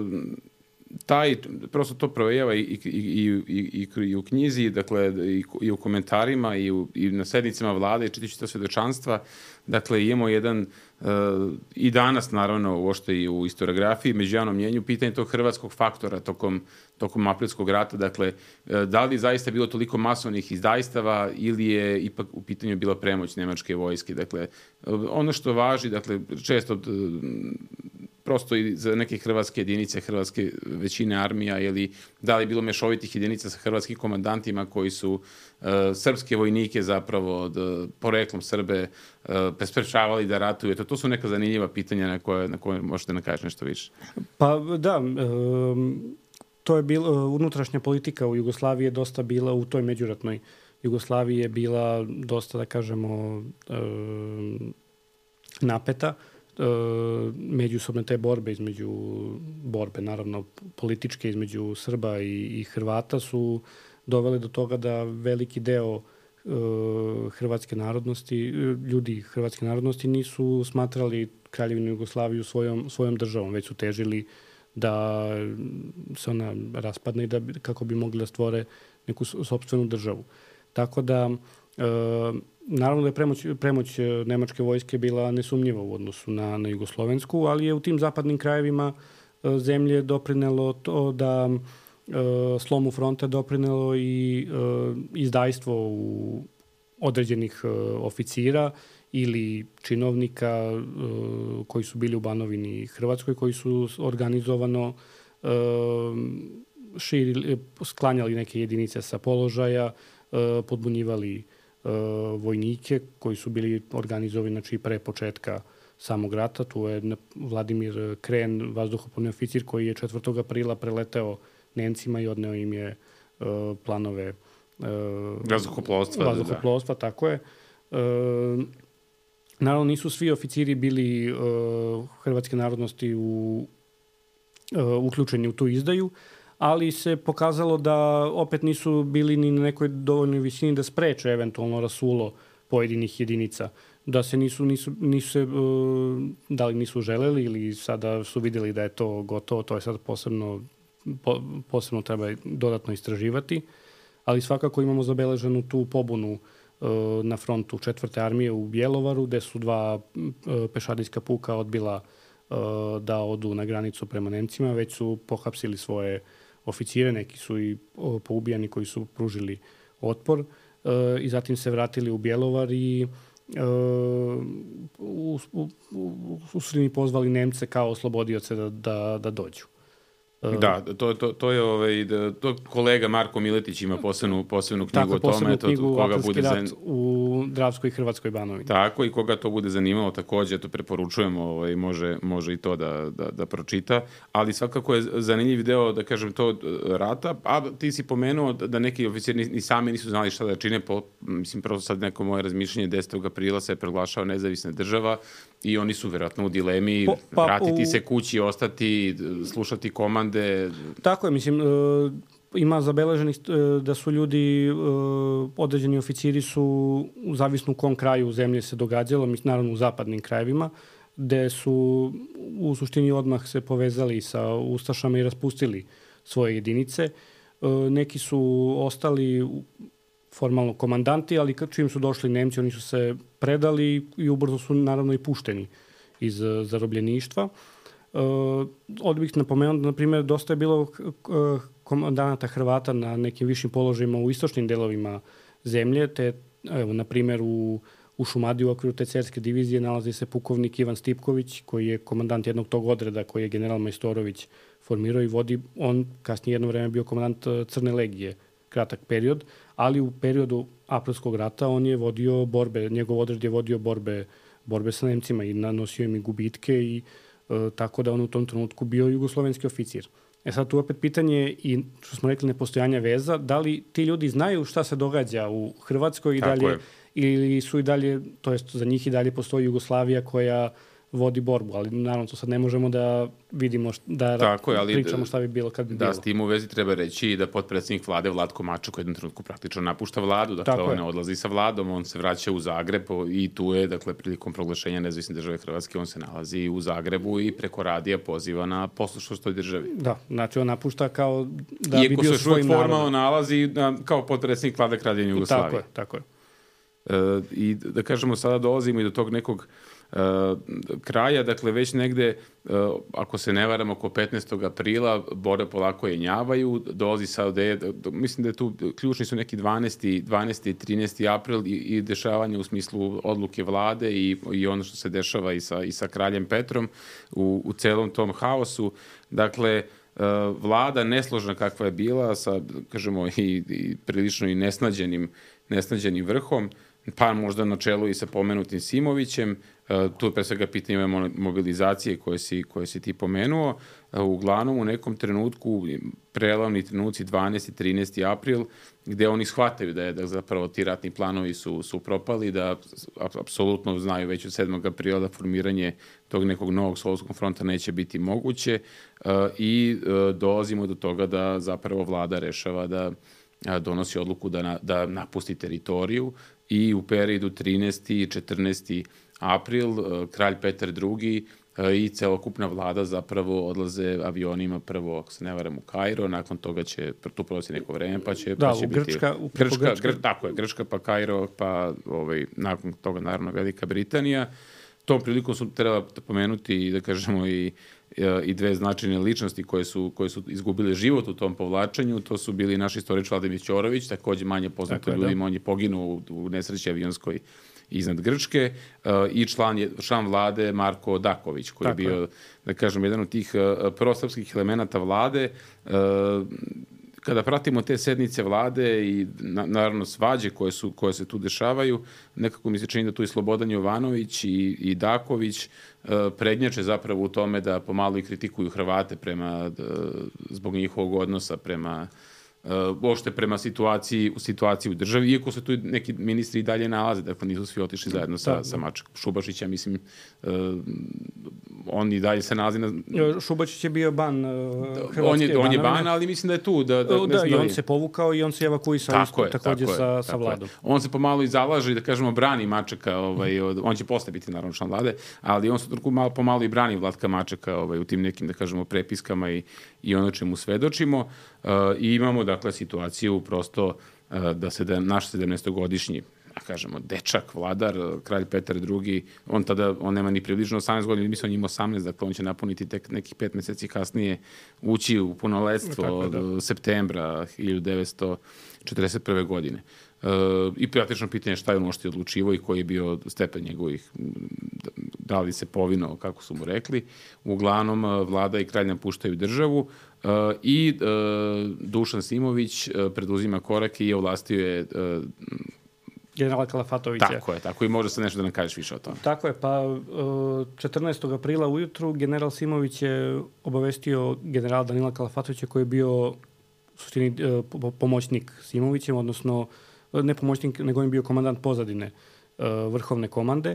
taj, prosto to provejava i, i, i, i, i u knjizi, dakle, i, i u komentarima, i, u, i na sednicama vlade, i čitajući to svedočanstva. Dakle, imamo jedan, uh, i danas, naravno, uopšte i u historiografiji, među javnom mnjenju, pitanje tog hrvatskog faktora tokom, tokom aprilskog rata. Dakle, uh, da li zaista bilo toliko masovnih izdajstava ili je ipak u pitanju bila premoć nemačke vojske. Dakle, uh, ono što važi, dakle, često uh, prosto i za neke hrvatske jedinice, hrvatske većine armija, ili da li je bilo mešovitih jedinica sa hrvatskim komandantima koji su uh, srpske vojnike zapravo da, poreklom Srbe uh, presprečavali da ratuju. Eto, to su neka zanimljiva pitanja na koje, na koje možete da kažete nešto više. Pa da, um, to je bilo, unutrašnja politika u Jugoslaviji je dosta bila, u toj međuratnoj Jugoslaviji je bila dosta, da kažemo, um, napeta. Međusobne te borbe između borbe, naravno političke između Srba i, i Hrvata su dovele do toga da veliki deo uh, hrvatske narodnosti, ljudi hrvatske narodnosti nisu smatrali Kraljevinu Jugoslaviju svojom, svojom državom, već su težili da se ona raspadne i da kako bi mogli da stvore neku sopstvenu državu. Tako da uh, naravno da je premoć, premoć nemačke vojske bila nesumnjiva u odnosu na, na jugoslovensku, ali je u tim zapadnim krajevima e, zemlje doprinelo to da e, slomu fronta doprinelo i e, izdajstvo u određenih e, oficira ili činovnika e, koji su bili u Banovini i Hrvatskoj, koji su organizovano e, širili, sklanjali neke jedinice sa položaja, e, podbunjivali vojnike koji su bili organizovani, znači, pre početka samog rata. Tu je Vladimir Kren, vazduhoplovni oficir, koji je četvrtog aprila preleteo Nemcima i odneo im je uh, planove uh, vazduhoplovstva. Vazduhoplovstva, da. Tako je. Uh, naravno, nisu svi oficiri bili uh, hrvatske narodnosti u, uh, uključeni u tu izdaju, ali se pokazalo da opet nisu bili ni na nekoj dovoljnoj visini da spreče eventualno rasulo pojedinih jedinica. Da se nisu, nisu, nisu se, da li nisu želeli ili sada su vidjeli da je to gotovo, to je sad posebno, po, posebno treba dodatno istraživati, ali svakako imamo zabeleženu tu pobunu na frontu četvrte armije u Bjelovaru, gde su dva pešadijska puka odbila da odu na granicu prema Nemcima, već su pohapsili svoje oficire, neki su i poubijani koji su pružili otpor, e, i zatim se vratili u Bjelovar i e, u, u, u, u sredini pozvali Nemce kao oslobodioce da, da, da dođu. Da, to, to, to je ovaj, da, to kolega Marko Miletić ima posebnu, posebnu knjigu tako, o tome. Tako, knjigu koga bude rat zan... u Dravskoj i Hrvatskoj Banovini. Tako, i koga to bude zanimalo, takođe to preporučujemo, ovaj, može, može i to da, da, da pročita, ali svakako je zanimljiv deo, da kažem, to rata, a ti si pomenuo da neki oficiri ni, ni sami nisu znali šta da čine, po, mislim, prosto sad neko moje razmišljanje, desetog aprila se je proglašao nezavisna država i oni su verovatno u dilemi, po, pa, vratiti u... se kući, ostati, slušati komande. Tako je, mislim, uh, ima zabeleženih uh, da su ljudi, uh, određeni oficiri su, u zavisno u kom kraju zemlje se događalo, mislim, naravno u zapadnim krajevima, gde su u suštini odmah se povezali sa ustašama i raspustili svoje jedinice. Uh, neki su ostali formalno komandanti, ali čim su došli Nemci, oni su se predali i ubrzo su naravno i pušteni iz zarobljeništva. Uh, ovdje bih napomenuo da, na primjer, dosta je bilo uh, komandanata Hrvata na nekim višim položajima u istočnim delovima zemlje, te, evo, na primjer, u, u Šumadiji u okviru te cerske divizije nalazi se pukovnik Ivan Stipković, koji je komandant jednog tog odreda koji je general Majstorović formirao i vodi, on kasnije jedno vreme bio komandant Crne legije, kratak period, ali u periodu aprilskog rata on je vodio borbe, njegov odred je vodio borbe, borbe sa Nemcima i nanosio im i gubitke i e, tako da on u tom trenutku bio jugoslovenski oficir. E sad tu opet pitanje i što smo rekli nepostojanja veza, da li ti ljudi znaju šta se događa u Hrvatskoj i tako dalje, je. ili su i dalje, to jest za njih i dalje postoji Jugoslavija koja vodi borbu, ali naravno to sad ne možemo da vidimo, št, da Tako je, ali pričamo šta bi bilo kad bi da, bilo. Da, s tim u vezi treba reći da potpredsjednik vlade Vlatko Maček u jednom trenutku praktično napušta vladu, dakle Tako on je. ne odlazi sa vladom, on se vraća u Zagreb i tu je, dakle, prilikom proglašenja nezavisne države Hrvatske, on se nalazi u Zagrebu i preko radija poziva na poslušnost toj državi. Da, znači on napušta kao da Iako bi bio se svojim formalno narodom. nalazi na, kao potpredsjednik vlade Kraljevine Jugoslavije. Tako je, tako je. E, I da kažemo, sada dolazimo i do tog nekog Uh, kraja, dakle već negde, uh, ako se ne varam, oko petnaestog aprila borbe polako jenjavaju, dolazi sa ode, mislim da je tu ključni su neki dvanaesti, dvanaesti i trinaesti april i, i dešavanje u smislu odluke vlade i, i ono što se dešava i sa, i sa kraljem Petrom u, u celom tom haosu. Dakle, uh, vlada nesložna kakva je bila sa, kažemo, i, i prilično i nesnađenim, nesnađenim vrhom, pa možda na čelu i sa pomenutim Simovićem. Uh, tu je pre svega pitanje ove mobilizacije koje si, koje si ti pomenuo. Uh, uglavnom u nekom trenutku, prelavni trenuci dvanaesti i trinaesti april, gde oni shvataju da je da zapravo ti ratni planovi su, su propali, da apsolutno znaju već od sedmog aprila da formiranje tog nekog novog Solunskog fronta neće biti moguće uh, i uh, dolazimo do toga da zapravo vlada rešava da uh, donosi odluku da, na, da napusti teritoriju i u periodu trinaesti i četrnaesti april, kralj Petar drugi i celokupna vlada zapravo odlaze avionima prvo, ako se ne varam, u Kairo, nakon toga će, tu prolazi neko vreme, pa će, da, pa će u biti... Grčka, u Grčka, Grčka. Gr, tako je, Grčka, pa Kairo, pa ovaj, nakon toga naravno Velika Britanija. Tom prilikom su treba pomenuti i da kažemo i i dve značajne ličnosti koje su, koje su izgubile život u tom povlačenju. To su bili naš istorič Vladimir Ćorović, takođe manje poznato ljudima, on je poginuo u, u nesreći avionskoj iznad Grčke, uh, i član, je, član vlade Marko Daković, koji Tako je bio, je. da kažem, jedan od tih uh, prosrpskih elemenata vlade. Uh, kada pratimo te sednice vlade i na, naravno svađe koje, su, koje se tu dešavaju, nekako mi se čini da tu i Slobodan Jovanović i, i Daković uh, prednjače zapravo u tome da pomalo i kritikuju Hrvate prema, uh, zbog njihovog odnosa prema Uh, uopšte prema situaciji u situaciji u državi, iako se tu neki ministri i dalje nalaze, dakle nisu svi otišli zajedno sa, sa Mačekom. Šubašića, mislim, uh, on i dalje se nalazi na... Šubašić je bio ban uh, Hrvatske. On je, on je ban, ali mislim da je tu. Da, da, da, i on se povukao i on se evakuisao isto, je, takođe sa, je, sa vladom. Je. On se pomalo i zalaže i da kažemo brani Mačeka, ovaj, od, on će posle biti naravno član vlade, ali on se malo, pomalo i brani Vlatka Mačeka ovaj, u tim nekim, da kažemo, prepiskama i, i ono čemu svedočimo. Uh, I imamo, dakle, situaciju prosto uh, da se da naš sedamnaestogodišnji, da kažemo, dečak, vladar, kralj Petar drugi, on tada, on nema ni približno osamnaest godina, mislim on ima osamnaest, dakle on će napuniti tek nekih pet meseci kasnije ući u punoletstvo od da. septembra hiljadu devetsto četrdeset prve godine. Uh, I praktično pitanje šta je on možda odlučivo i koji je bio stepen njegovih, da li se povinuo, kako su mu rekli. Uglavnom, vlada i kralj napuštaju državu uh, i uh, Dušan Simović uh, preduzima korake i ovlastio je uh, generala Kalafatovića. Tako je, tako i može se nešto da nam kažeš više o tome. Tako je, pa četrnaestog aprila ujutru general Simović je obavestio generala Danila Kalafatovića koji je bio u suštini pomoćnik Simovićem, odnosno ne pomoćnik, nego je bio komandant pozadine vrhovne komande,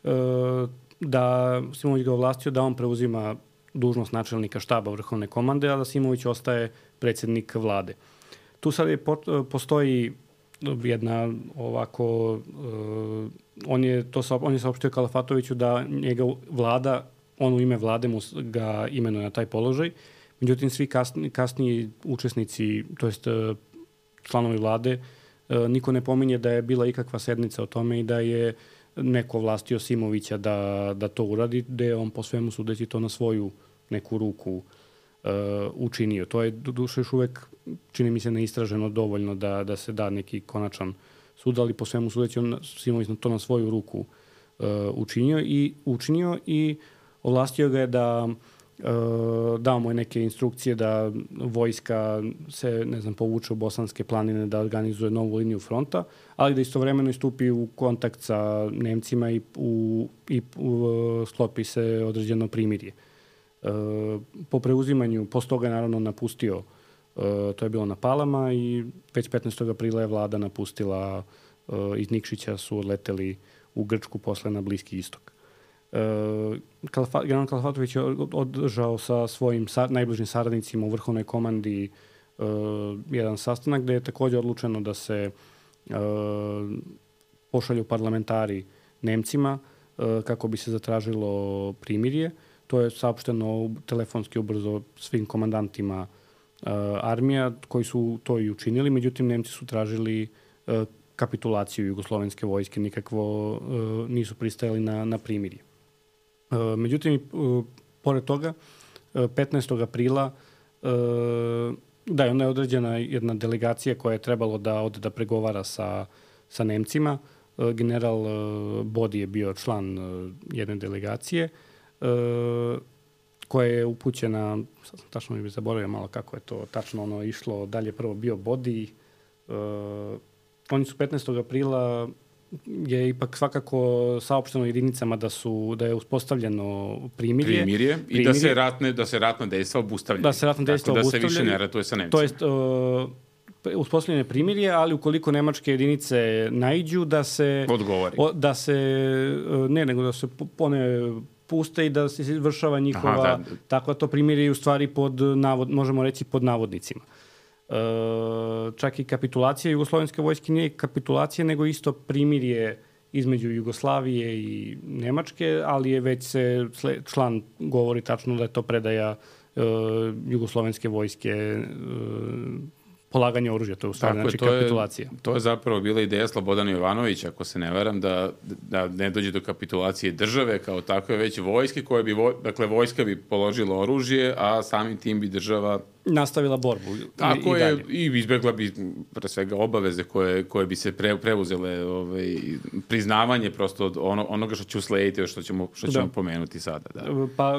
da Simović ga ovlastio da on preuzima dužnost načelnika štaba vrhovne komande, a da Simović ostaje predsjednik vlade. Tu sad je, postoji jedna ovako, uh, on je to sa, on je saopštio Kalafatoviću da njega vlada, on u ime vlade mu ga imenuje na taj položaj. Međutim, svi kasni, kasniji učesnici, to jest uh, članovi vlade, uh, niko ne pominje da je bila ikakva sednica o tome i da je neko vlastio Simovića da, da to uradi, gde je on po svemu sudeći to na svoju neku ruku uh, učinio. To je duše još uvek, čini mi se, neistraženo dovoljno da, da se da neki konačan sud, ali po svemu sudeći on Simović to na svoju ruku uh, učinio i učinio i ovlastio ga je da uh, dao mu je neke instrukcije da vojska se, ne znam, povuče u Bosanske planine, da organizuje novu liniju fronta, ali da istovremeno istupi u kontakt sa Nemcima i, u, i u, sklopi se određeno primirje. Uh, po preuzimanju, posle toga je naravno napustio, uh, to je bilo na Palama i već petnaestog aprila je vlada napustila, uh, iz Nikšića su odleteli u Grčku, posle na Bliski istok. Uh, Kalfa, general Kalafatović je održao sa svojim sa, najbližim saradnicima u vrhovnoj komandi uh, jedan sastanak gde je takođe odlučeno da se uh, pošalju parlamentari Nemcima uh, kako bi se zatražilo primirje. To je saopšteno telefonski ubrzo svim komandantima uh, armija koji su to i učinili, međutim Nemci su tražili uh, kapitulaciju jugoslovenske vojske, nikakvo uh, nisu pristajali na, na primirje. Uh, međutim, uh, pored toga, uh, petnaestog aprila uh, da je onda je određena jedna delegacija koja je trebalo da ode da pregovara sa, sa Nemcima. Uh, general uh, Bodi je bio član uh, jedne delegacije, Uh, koja je upućena, tačno mi bi zaboravio malo kako je to tačno ono išlo, dalje prvo bio Bodi. Uh, oni su petnaestog aprila je ipak svakako saopšteno jedinicama da su da je uspostavljeno primirje. Primirje, primirje. I da se ratne da se ratno dejstvo obustavlja. Da se ratno dejstvo obustavlja. Da se više ne ratuje sa Nemcima. To jest uh, uspostavljene primirje, ali ukoliko nemačke jedinice naiđu da se odgovori. O, da se ne, nego da se pone puste i da se izvršava njihova... Aha, da. Tako da to primirje u stvari pod navod, možemo reći pod navodnicima. E, čak i kapitulacija jugoslovenske vojske nije kapitulacija, nego isto primirje između Jugoslavije i Nemačke, ali je već se član govori tačno da je to predaja e, jugoslovenske vojske, e, polaganje oružja, to je u stvari, Tako, znači to kapitulacija. Je, to je zapravo bila ideja Slobodana Jovanovića, ako se ne varam, da, da ne dođe do kapitulacije države kao takve, već vojske koje bi, dakle, vojska bi položila oružje, a samim tim bi država nastavila borbu. Tako i, je, dalje. i izbjegla bi pre svega obaveze koje, koje bi se pre, preuzele, ovaj, priznavanje prosto od ono, onoga što će uslediti, što ćemo, što ćemo da. pomenuti sada. Da. Pa...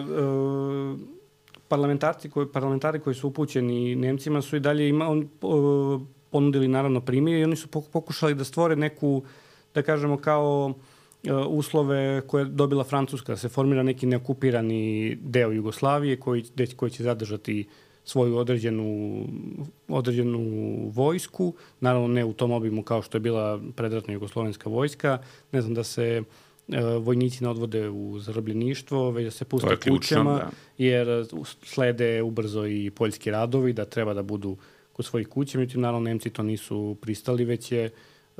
E, Parlamentarci koji, parlamentari koji su upućeni Nemcima su i dalje ima, on, uh, ponudili naravno primirje i oni su pokušali da stvore neku, da kažemo, kao uh, uslove koje je dobila Francuska, da se formira neki neokupirani deo Jugoslavije koji, koji će zadržati svoju određenu, određenu vojsku, naravno ne u tom obimu kao što je bila predratna jugoslovenska vojska, ne znam da se vojnici ne odvode u zarobljeništvo, već da se puste kućama, da. Jer slede ubrzo i poljski radovi, da treba da budu kod svojih kuća. Međutim, naravno, Nemci to nisu pristali, već je, e,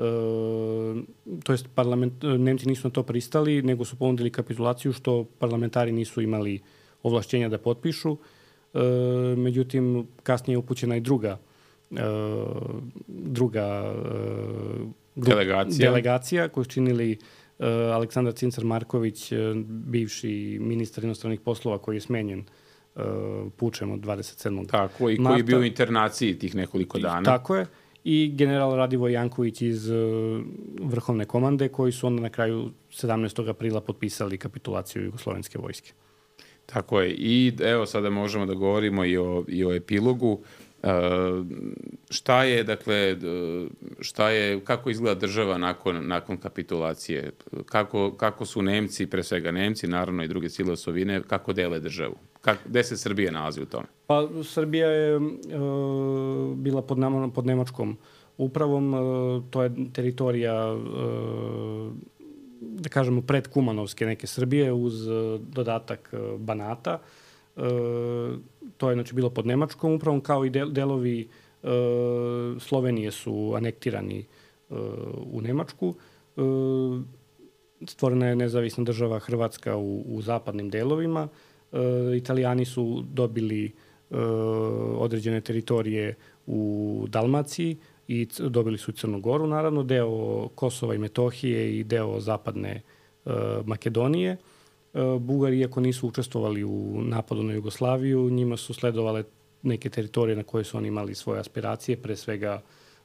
to jest parlament, Nemci nisu na to pristali, nego su ponudili kapitulaciju, što parlamentari nisu imali ovlašćenja da potpišu. E, međutim, kasnije je upućena i druga e, druga e, grup, delegacija. delegacija koju su činili Uh, Aleksandar Cincar Marković, uh, bivši ministar inostranih poslova koji je smenjen uh, pučem od dvadeset sedmog Tako, i koji je bio u internaciji tih nekoliko dana. Tako je. I general Radivoj Janković iz uh, vrhovne komande, koji su onda na kraju sedamnaestog aprila potpisali kapitulaciju jugoslovenske vojske. Tako je. I evo sada možemo da govorimo i o, i o epilogu. Uh, šta je, dakle, šta je, kako izgleda država nakon, nakon kapitulacije? Kako, kako su Nemci, pre svega Nemci, naravno i druge sile osovine, kako dele državu? Kak, gde se Srbija nalazi u tome? Pa Srbija je uh, bila pod, nam, pod nemačkom upravom. Uh, to je teritorija, uh, da kažemo, predkumanovske neke Srbije uz uh, dodatak uh, Banata. Uh, to je znači bilo pod nemačkom upravom, kao i del, delovi uh, Slovenije su anektirani uh, u Nemačku. Uh, stvorena je nezavisna država Hrvatska u, u zapadnim delovima. Uh, Italijani su dobili uh, određene teritorije u Dalmaciji i c- dobili su Crnu Goru, naravno, deo Kosova i Metohije i deo zapadne uh, Makedonije. Bugari, iako nisu učestvovali u napadu na Jugoslaviju, njima su sledovale neke teritorije na koje su oni imali svoje aspiracije, pre svega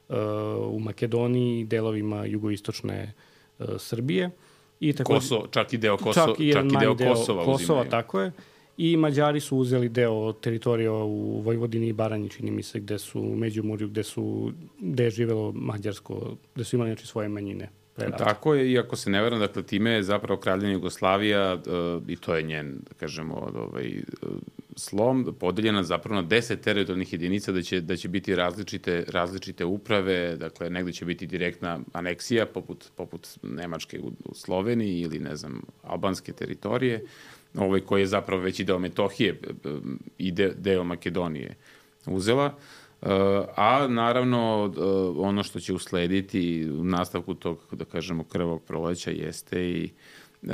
u Makedoniji, delovima jugoistočne Srbije. I također, Kosovo, čak i deo, Koso, čak i čak i deo, deo Kosova, Kosova tako je. I Mađari su uzeli deo teritorija u Vojvodini i Baranji, čini mi se, gde su u Međimurju, gde, su, gde je živelo mađarsko, gde su imali znači, svoje manjine. Tako je, i ako se ne veram, dakle, time je zapravo Kraljevina Jugoslavija, uh, i to je njen, da kažemo, ovaj, uh, slom, podeljena zapravo na deset teritorijalnih jedinica, da će, da će biti različite, različite uprave, dakle, negde će biti direktna aneksija, poput, poput Nemačke u, u Sloveniji ili, ne znam, albanske teritorije, ovaj, koji je zapravo već i deo Metohije i de, deo Makedonije uzela. Uh, a naravno uh, ono što će uslediti u nastavku tog, da kažemo, krvog proleća jeste i uh,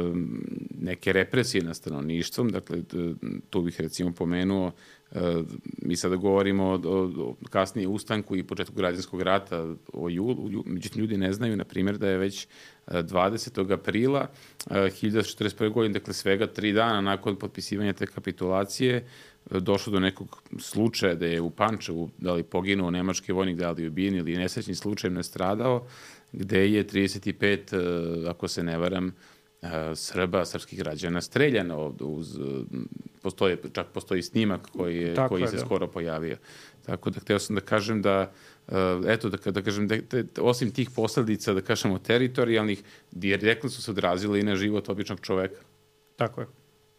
neke represije na stanovništvom. Dakle, tu bih recimo pomenuo, uh, mi sada govorimo o, o kasnije ustanku i početku građanskog rata o julu, međutim ljudi ne znaju, na primjer, da je već dvadesetog aprila hiljadu četrdeset prve. godine, dakle svega tri dana nakon potpisivanja te kapitulacije, došlo do nekog slučaja da je u Pančevu, da li poginuo nemački vojnik, da li ubijen ili nesrećni slučajem nastradao, gde je trideset pet, ako se ne varam, Srba, srpskih građana streljano. Uz, postoji, čak postoji snimak koji, je, koji je, se da. skoro pojavio. Tako da hteo sam da kažem da, eto, da, da kažem, da, da, osim tih posledica, da kažemo, teritorijalnih, direktno su se odrazile i na život običnog čoveka. Tako je.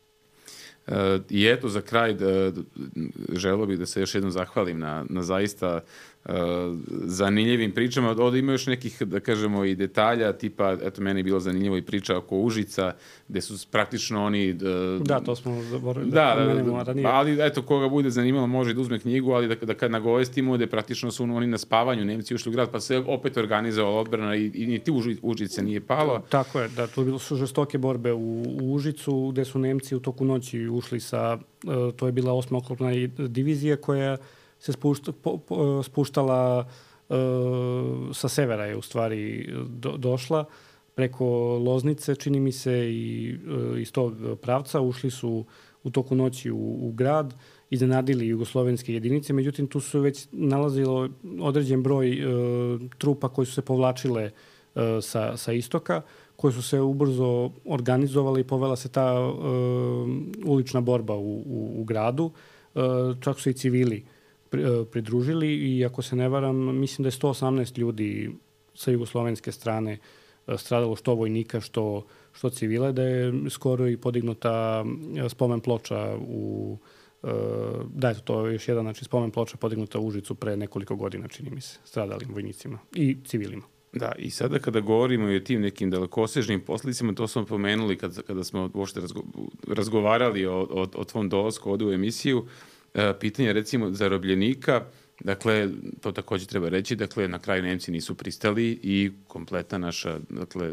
Uh, I eto, za kraj, da, da, želeo bih da se još jednom zahvalim na, na zaista uh, zanimljivim pričama. Ovdje ima još nekih, da kažemo, i detalja, tipa, eto, meni je bilo zanimljivo i priča oko Užica, gde su praktično oni... Uh, da, to smo zaboravili da, da, da, da, da ali, eto, koga bude zanimalo, može da uzme knjigu, ali da, da kad nagovestimo, da praktično su oni na spavanju, Nemci ušli u grad, pa se opet organizovala odbrana i, i ni ti Užice nije palo. Tako je, da, to bilo su žestoke borbe u, u Užicu, gde su Nemci u toku noći ušli sa, to je bila osma oklopna divizija koja se spušta, po, po, spuštala uh, sa severa je u stvari do, došla preko Loznice, čini mi se, i uh, iz tog pravca ušli su u toku noći u, u grad, iznenadili jugoslovenske jedinice, međutim tu su već nalazilo određen broj uh, trupa koji su se povlačile uh, sa, sa istoka, koje su se ubrzo organizovali i povela se ta uh, ulična borba u, u, u gradu. Uh, čak su i civili pri, uh, pridružili i ako se ne varam, mislim da je sto osamnaest ljudi sa jugoslovenske strane uh, stradalo, što vojnika, što, što civile, da je skoro i podignuta spomen ploča u uh, da je to još jedan, znači spomen ploča podignuta u Užicu pre nekoliko godina, čini mi se, stradalim vojnicima i civilima. Da, i sada kada govorimo i o tim nekim dalekosežnim posledicama, to smo pomenuli kada, kada smo uopšte razgo, razgovarali o, o, o tvom dolasku ovde u emisiju, e, pitanje recimo zarobljenika, dakle, to takođe treba reći, dakle, na kraju Nemci nisu pristali i kompletna naša, dakle,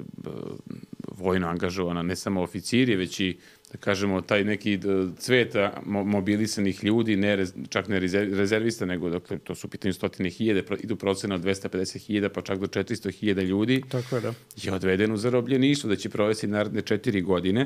vojno angažovana, ne samo oficiri, već i, da kažemo, taj neki cvet mobilisanih ljudi, ne, čak ne rezervista, nego, dakle, to su pitanje stotine hiljade, idu procena od dvesta pedeset hiljada, pa čak do četiristo hiljada ljudi. Tako je, da. Je odvedeno u zarobljeništvo, da će provesti naredne četiri godine.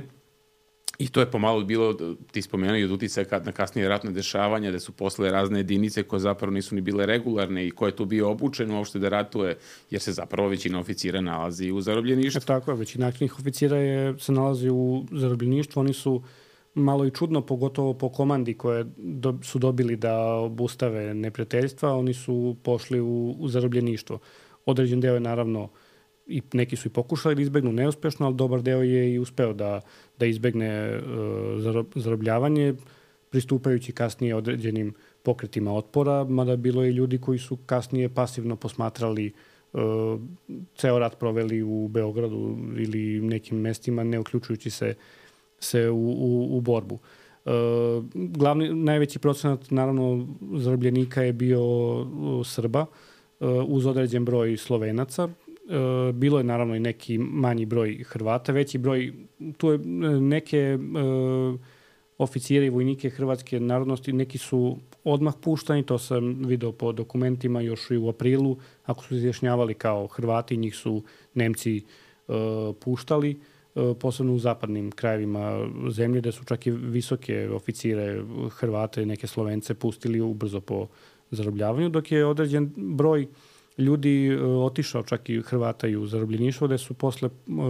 I to je pomalo bilo, ti spomenuo, i od uticaja na kasnije ratne dešavanja, da su posle razne jedinice koje zapravo nisu ni bile regularne i ko je tu bio obučen uopšte da ratuje, jer se zapravo većina oficira nalazi u zarobljeništvu. E, tako je, većina aktivnih oficira je, se nalazi u zarobljeništvu. Oni su malo i čudno, pogotovo po komandi koje do, su dobili da obustave neprijateljstva, oni su pošli u, u zarobljeništvo. Određen deo je naravno, i neki su i pokušali da izbegnu neuspešno, ali dobar deo je i uspeo da, da izbegne uh, zarobljavanje, pristupajući kasnije određenim pokretima otpora, mada bilo je ljudi koji su kasnije pasivno posmatrali, uh, ceo rat proveli u Beogradu ili nekim mestima, ne uključujući se, se u, u, u borbu. Uh, glavni, najveći procenat, naravno, zarobljenika je bio uh, Srba, uh, uz određen broj Slovenaca. Uh, bilo je naravno i neki manji broj Hrvata, veći broj, tu je neke uh, oficire i vojnike hrvatske narodnosti, neki su odmah puštani, to sam video po dokumentima još i u aprilu, ako su izjašnjavali kao Hrvati, njih su Nemci uh, puštali, uh, posebno u zapadnim krajevima zemlje, da su čak i visoke oficire Hrvate i neke Slovence pustili ubrzo po zarobljavanju, dok je određen broj ljudi otišao, čak i Hrvata i u zarobljeništvo, gde su posle,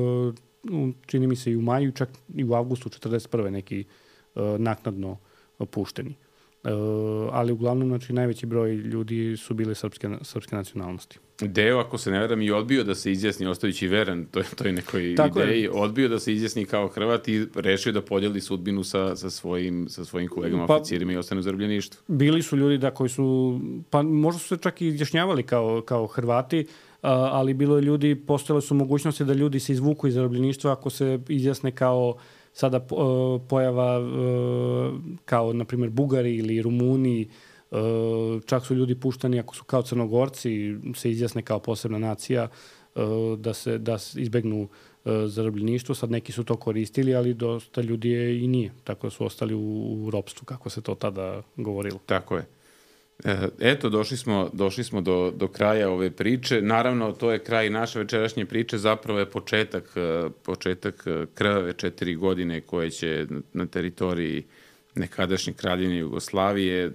čini mi se i u maju, čak i u avgustu četrdeset prve neki naknadno pušteni. Ali uglavnom, znači, najveći broj ljudi su bile srpske, srpske nacionalnosti. Deo, ako se ne veram, i odbio da se izjasni, ostajući veran toj, toj nekoj Tako ideji, je. odbio da se izjasni kao Hrvat i rešio da podijeli sudbinu sa, sa, svojim, sa svojim kolegama, pa, oficirima i ostane u zarobljeništvu. Bili su ljudi da koji su, pa možda su se čak i izjašnjavali kao, kao Hrvati, ali bilo je ljudi, postojale su mogućnosti da ljudi se izvuku iz zarobljeništva ako se izjasne kao sada uh, pojava uh, kao, na primjer, Bugari ili Rumuni, uh, čak su ljudi puštani ako su kao Crnogorci, se izjasne kao posebna nacija, uh, da se da izbegnu uh, zarobljeništvo. Sad neki su to koristili, ali dosta ljudi je i nije. Tako da su ostali u, u ropstvu, kako se to tada govorilo. Tako je. Eto, došli smo, došli smo do, do kraja ove priče. Naravno, to je kraj naše večerašnje priče, zapravo je početak, početak krvave četiri godine koje će na teritoriji nekadašnje Kraljevine Jugoslavije,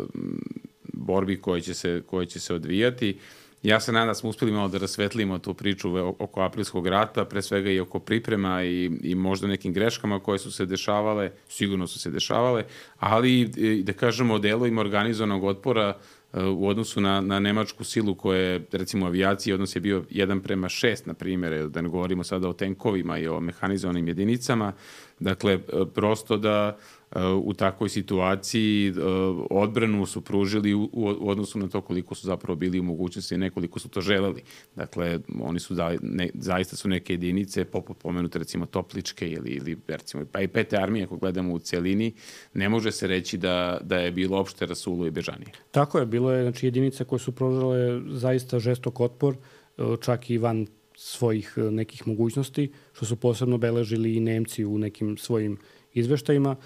borbi koje će se, koje će se odvijati. Ja se nadam da smo uspeli malo da rasvetlimo tu priču oko aprilskog rata, pre svega i oko priprema i, i možda nekim greškama koje su se dešavale, sigurno su se dešavale, ali i da kažemo o delovima organizovanog otpora u odnosu na, na nemačku silu koje, recimo, avijaciji odnos je bio jedan prema šest, na primjer, da ne govorimo sada o tenkovima i o mehanizovanim jedinicama. Dakle, prosto da u takvoj situaciji odbranu su pružili u, u odnosu na to koliko su zapravo bili u mogućnosti i nekoliko su to želeli. Dakle, oni su da, ne, zaista su neke jedinice, poput pomenute recimo Topličke ili, ili recimo pa i pete armije, ako gledamo u celini, ne može se reći da, da je bilo opšte rasulo i bežanije. Tako je, bilo je, znači, jedinice koje su pružale zaista žestok otpor, čak i van svojih nekih mogućnosti, što su posebno beležili i Nemci u nekim svojim izveštajima.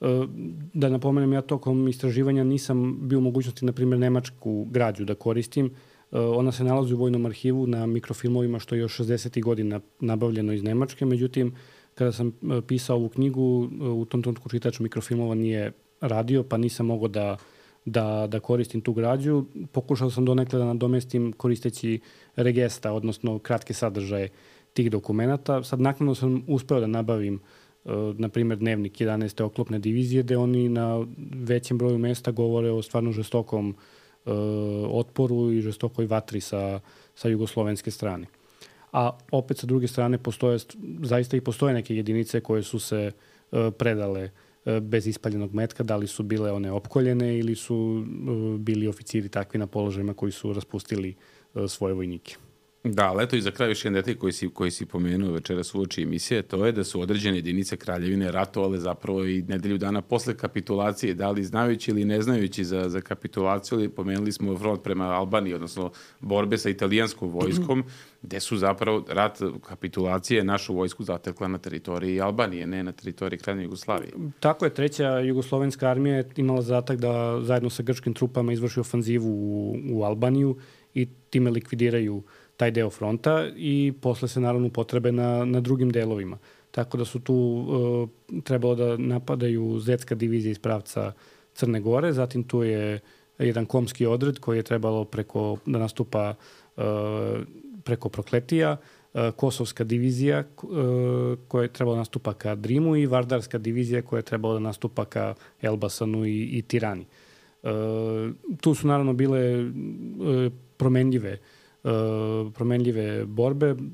Da napomenem, ja tokom istraživanja nisam bio u mogućnosti, na primjer, nemačku građu da koristim. Ona se nalazi u vojnom arhivu na mikrofilmovima što je još šezdesetih godina nabavljeno iz Nemačke. Međutim, kada sam pisao ovu knjigu, u tom trenutku čitač mikrofilmova nije radio, pa nisam mogao da, da, da koristim tu građu. Pokušao sam donekle da nadomestim koristeći regesta, odnosno kratke sadržaje tih dokumenata. Sad naknadno sam uspeo da nabavim na primjer dnevnik jedanaeste oklopne divizije, gde oni na većem broju mesta govore o stvarno žestokom uh, otporu i žestokoj vatri sa, sa jugoslovenske strane. A opet sa druge strane postoje, zaista i postoje neke jedinice koje su se uh, predale uh, bez ispaljenog metka, da li su bile one opkoljene ili su uh, bili oficiri takvi na položajima koji su raspustili uh, svoje vojnike. Da, ali eto i za kraj još jedan detalj koji si, koji si pomenuo večeras uoči emisije, to je da su određene jedinice Kraljevine ratovale zapravo i nedelju dana posle kapitulacije, da li znajući ili ne znajući za, za kapitulaciju, ali pomenuli smo front prema Albaniji, odnosno borbe sa italijanskom vojskom, gde su zapravo rat kapitulacije našu vojsku zatekla na teritoriji Albanije, ne na teritoriji Kraljevine Jugoslavije. Tako je, treća jugoslovenska armija je imala zadatak da zajedno sa grčkim trupama izvrši ofanzivu u, u Albaniju i time likvidiraju taj deo fronta i posle se naravno potrebe na, na drugim delovima. Tako da su tu uh, trebalo da napadaju Zetska divizija iz pravca Crne Gore, zatim tu je jedan komski odred koji je trebalo preko, da nastupa uh, preko Prokletija, uh, Kosovska divizija uh, koja je trebalo da nastupa ka Drimu i Vardarska divizija koja je trebalo da nastupa ka Elbasanu i, i Tirani. Uh, tu su naravno bile uh, promenljive Uh, promenljive borbe. Uh,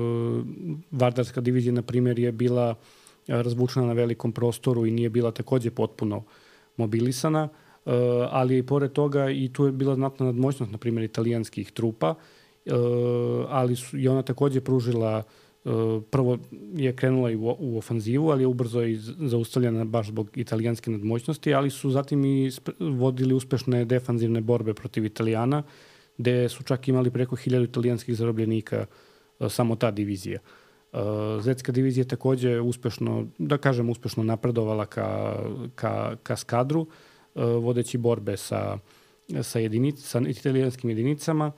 Vardarska divizija, na primjer, je bila razvučena na velikom prostoru i nije bila takođe potpuno mobilisana, uh, ali i pored toga i tu je bila znatna nadmoćnost, na primjer, italijanskih trupa, uh, ali su, i ona takođe pružila, uh, prvo je krenula i u, u ofanzivu, ali je ubrzo i zaustavljena baš zbog italijanske nadmoćnosti, ali su zatim i vodili uspešne defanzivne borbe protiv Italijana, gde su čak imali preko hiljadu italijanskih zarobljenika samo ta divizija. Zetska divizija takođe uspešno, da kažem uspešno napredovala ka, ka, ka skadru, vodeći borbe sa, sa, jedinic, sa italijanskim jedinicama,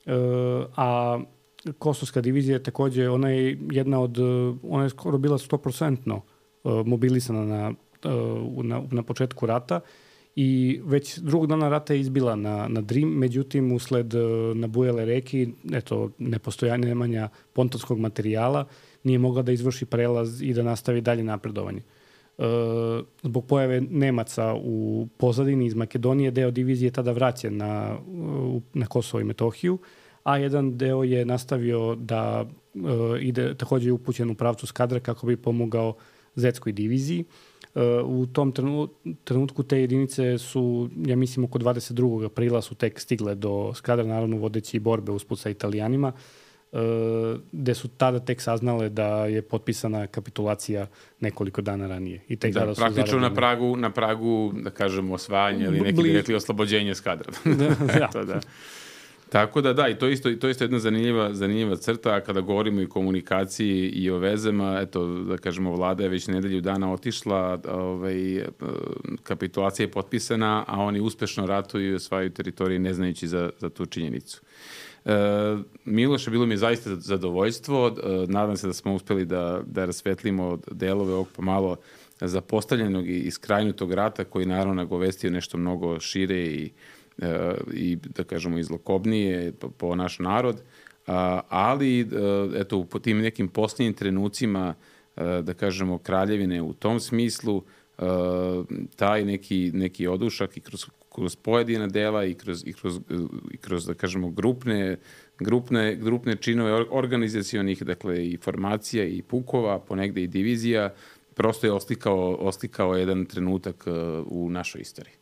a Kosovska divizija je takođe, ona je jedna od, ona je skoro bila sto posto mobilisana na, na, na početku rata i već drugog dana rata je izbila na, na Drim, međutim usled nabujale reki, eto, nepostojanja nemanja pontonskog materijala, nije mogla da izvrši prelaz i da nastavi dalje napredovanje. E, zbog pojave Nemaca u pozadini iz Makedonije, deo divizije tada vraćen na, na Kosovo i Metohiju, a jedan deo je nastavio da e, ide, također je upućen u pravcu Skadra kako bi pomogao Zetskoj diviziji. E, u tom trenutku te jedinice su, ja mislim, oko dvadeset drugog aprila su tek stigle do Skadra, naravno vodeći borbe usput sa Italijanima, e, gde su tada tek saznale da je potpisana kapitulacija nekoliko dana ranije. I tek da, tada su praktično na pragu, na pragu, da kažemo, osvajanja ili neki bi rekli oslobođenje Skadra. Da, Eto, da. Tako da da, i to isto, to isto jedna zanimljiva, zanimljiva crta, a kada govorimo i o komunikaciji i o vezama, eto, da kažemo, vlada je već nedelju dana otišla, ovaj, kapitulacija je potpisana, a oni uspešno ratuju i osvajaju teritorije ne znajući za, za tu činjenicu. E, Miloše, bilo mi je zaista zadovoljstvo, e, nadam se da smo uspeli da, da rasvetlimo delove ovog pomalo zapostavljenog i iskrajnutog rata, koji naravno nagovestio nešto mnogo šire i i da kažemo izlokobnije po, po naš narod, a, ali eto po tim nekim posljednjim trenucima da kažemo kraljevine u tom smislu taj neki, neki odušak i kroz, kroz pojedina dela i kroz, i kroz, i kroz da kažemo grupne, grupne, grupne činove organizacionih, dakle i formacija i pukova, ponegde i divizija, prosto je oslikao, oslikao jedan trenutak u našoj istoriji.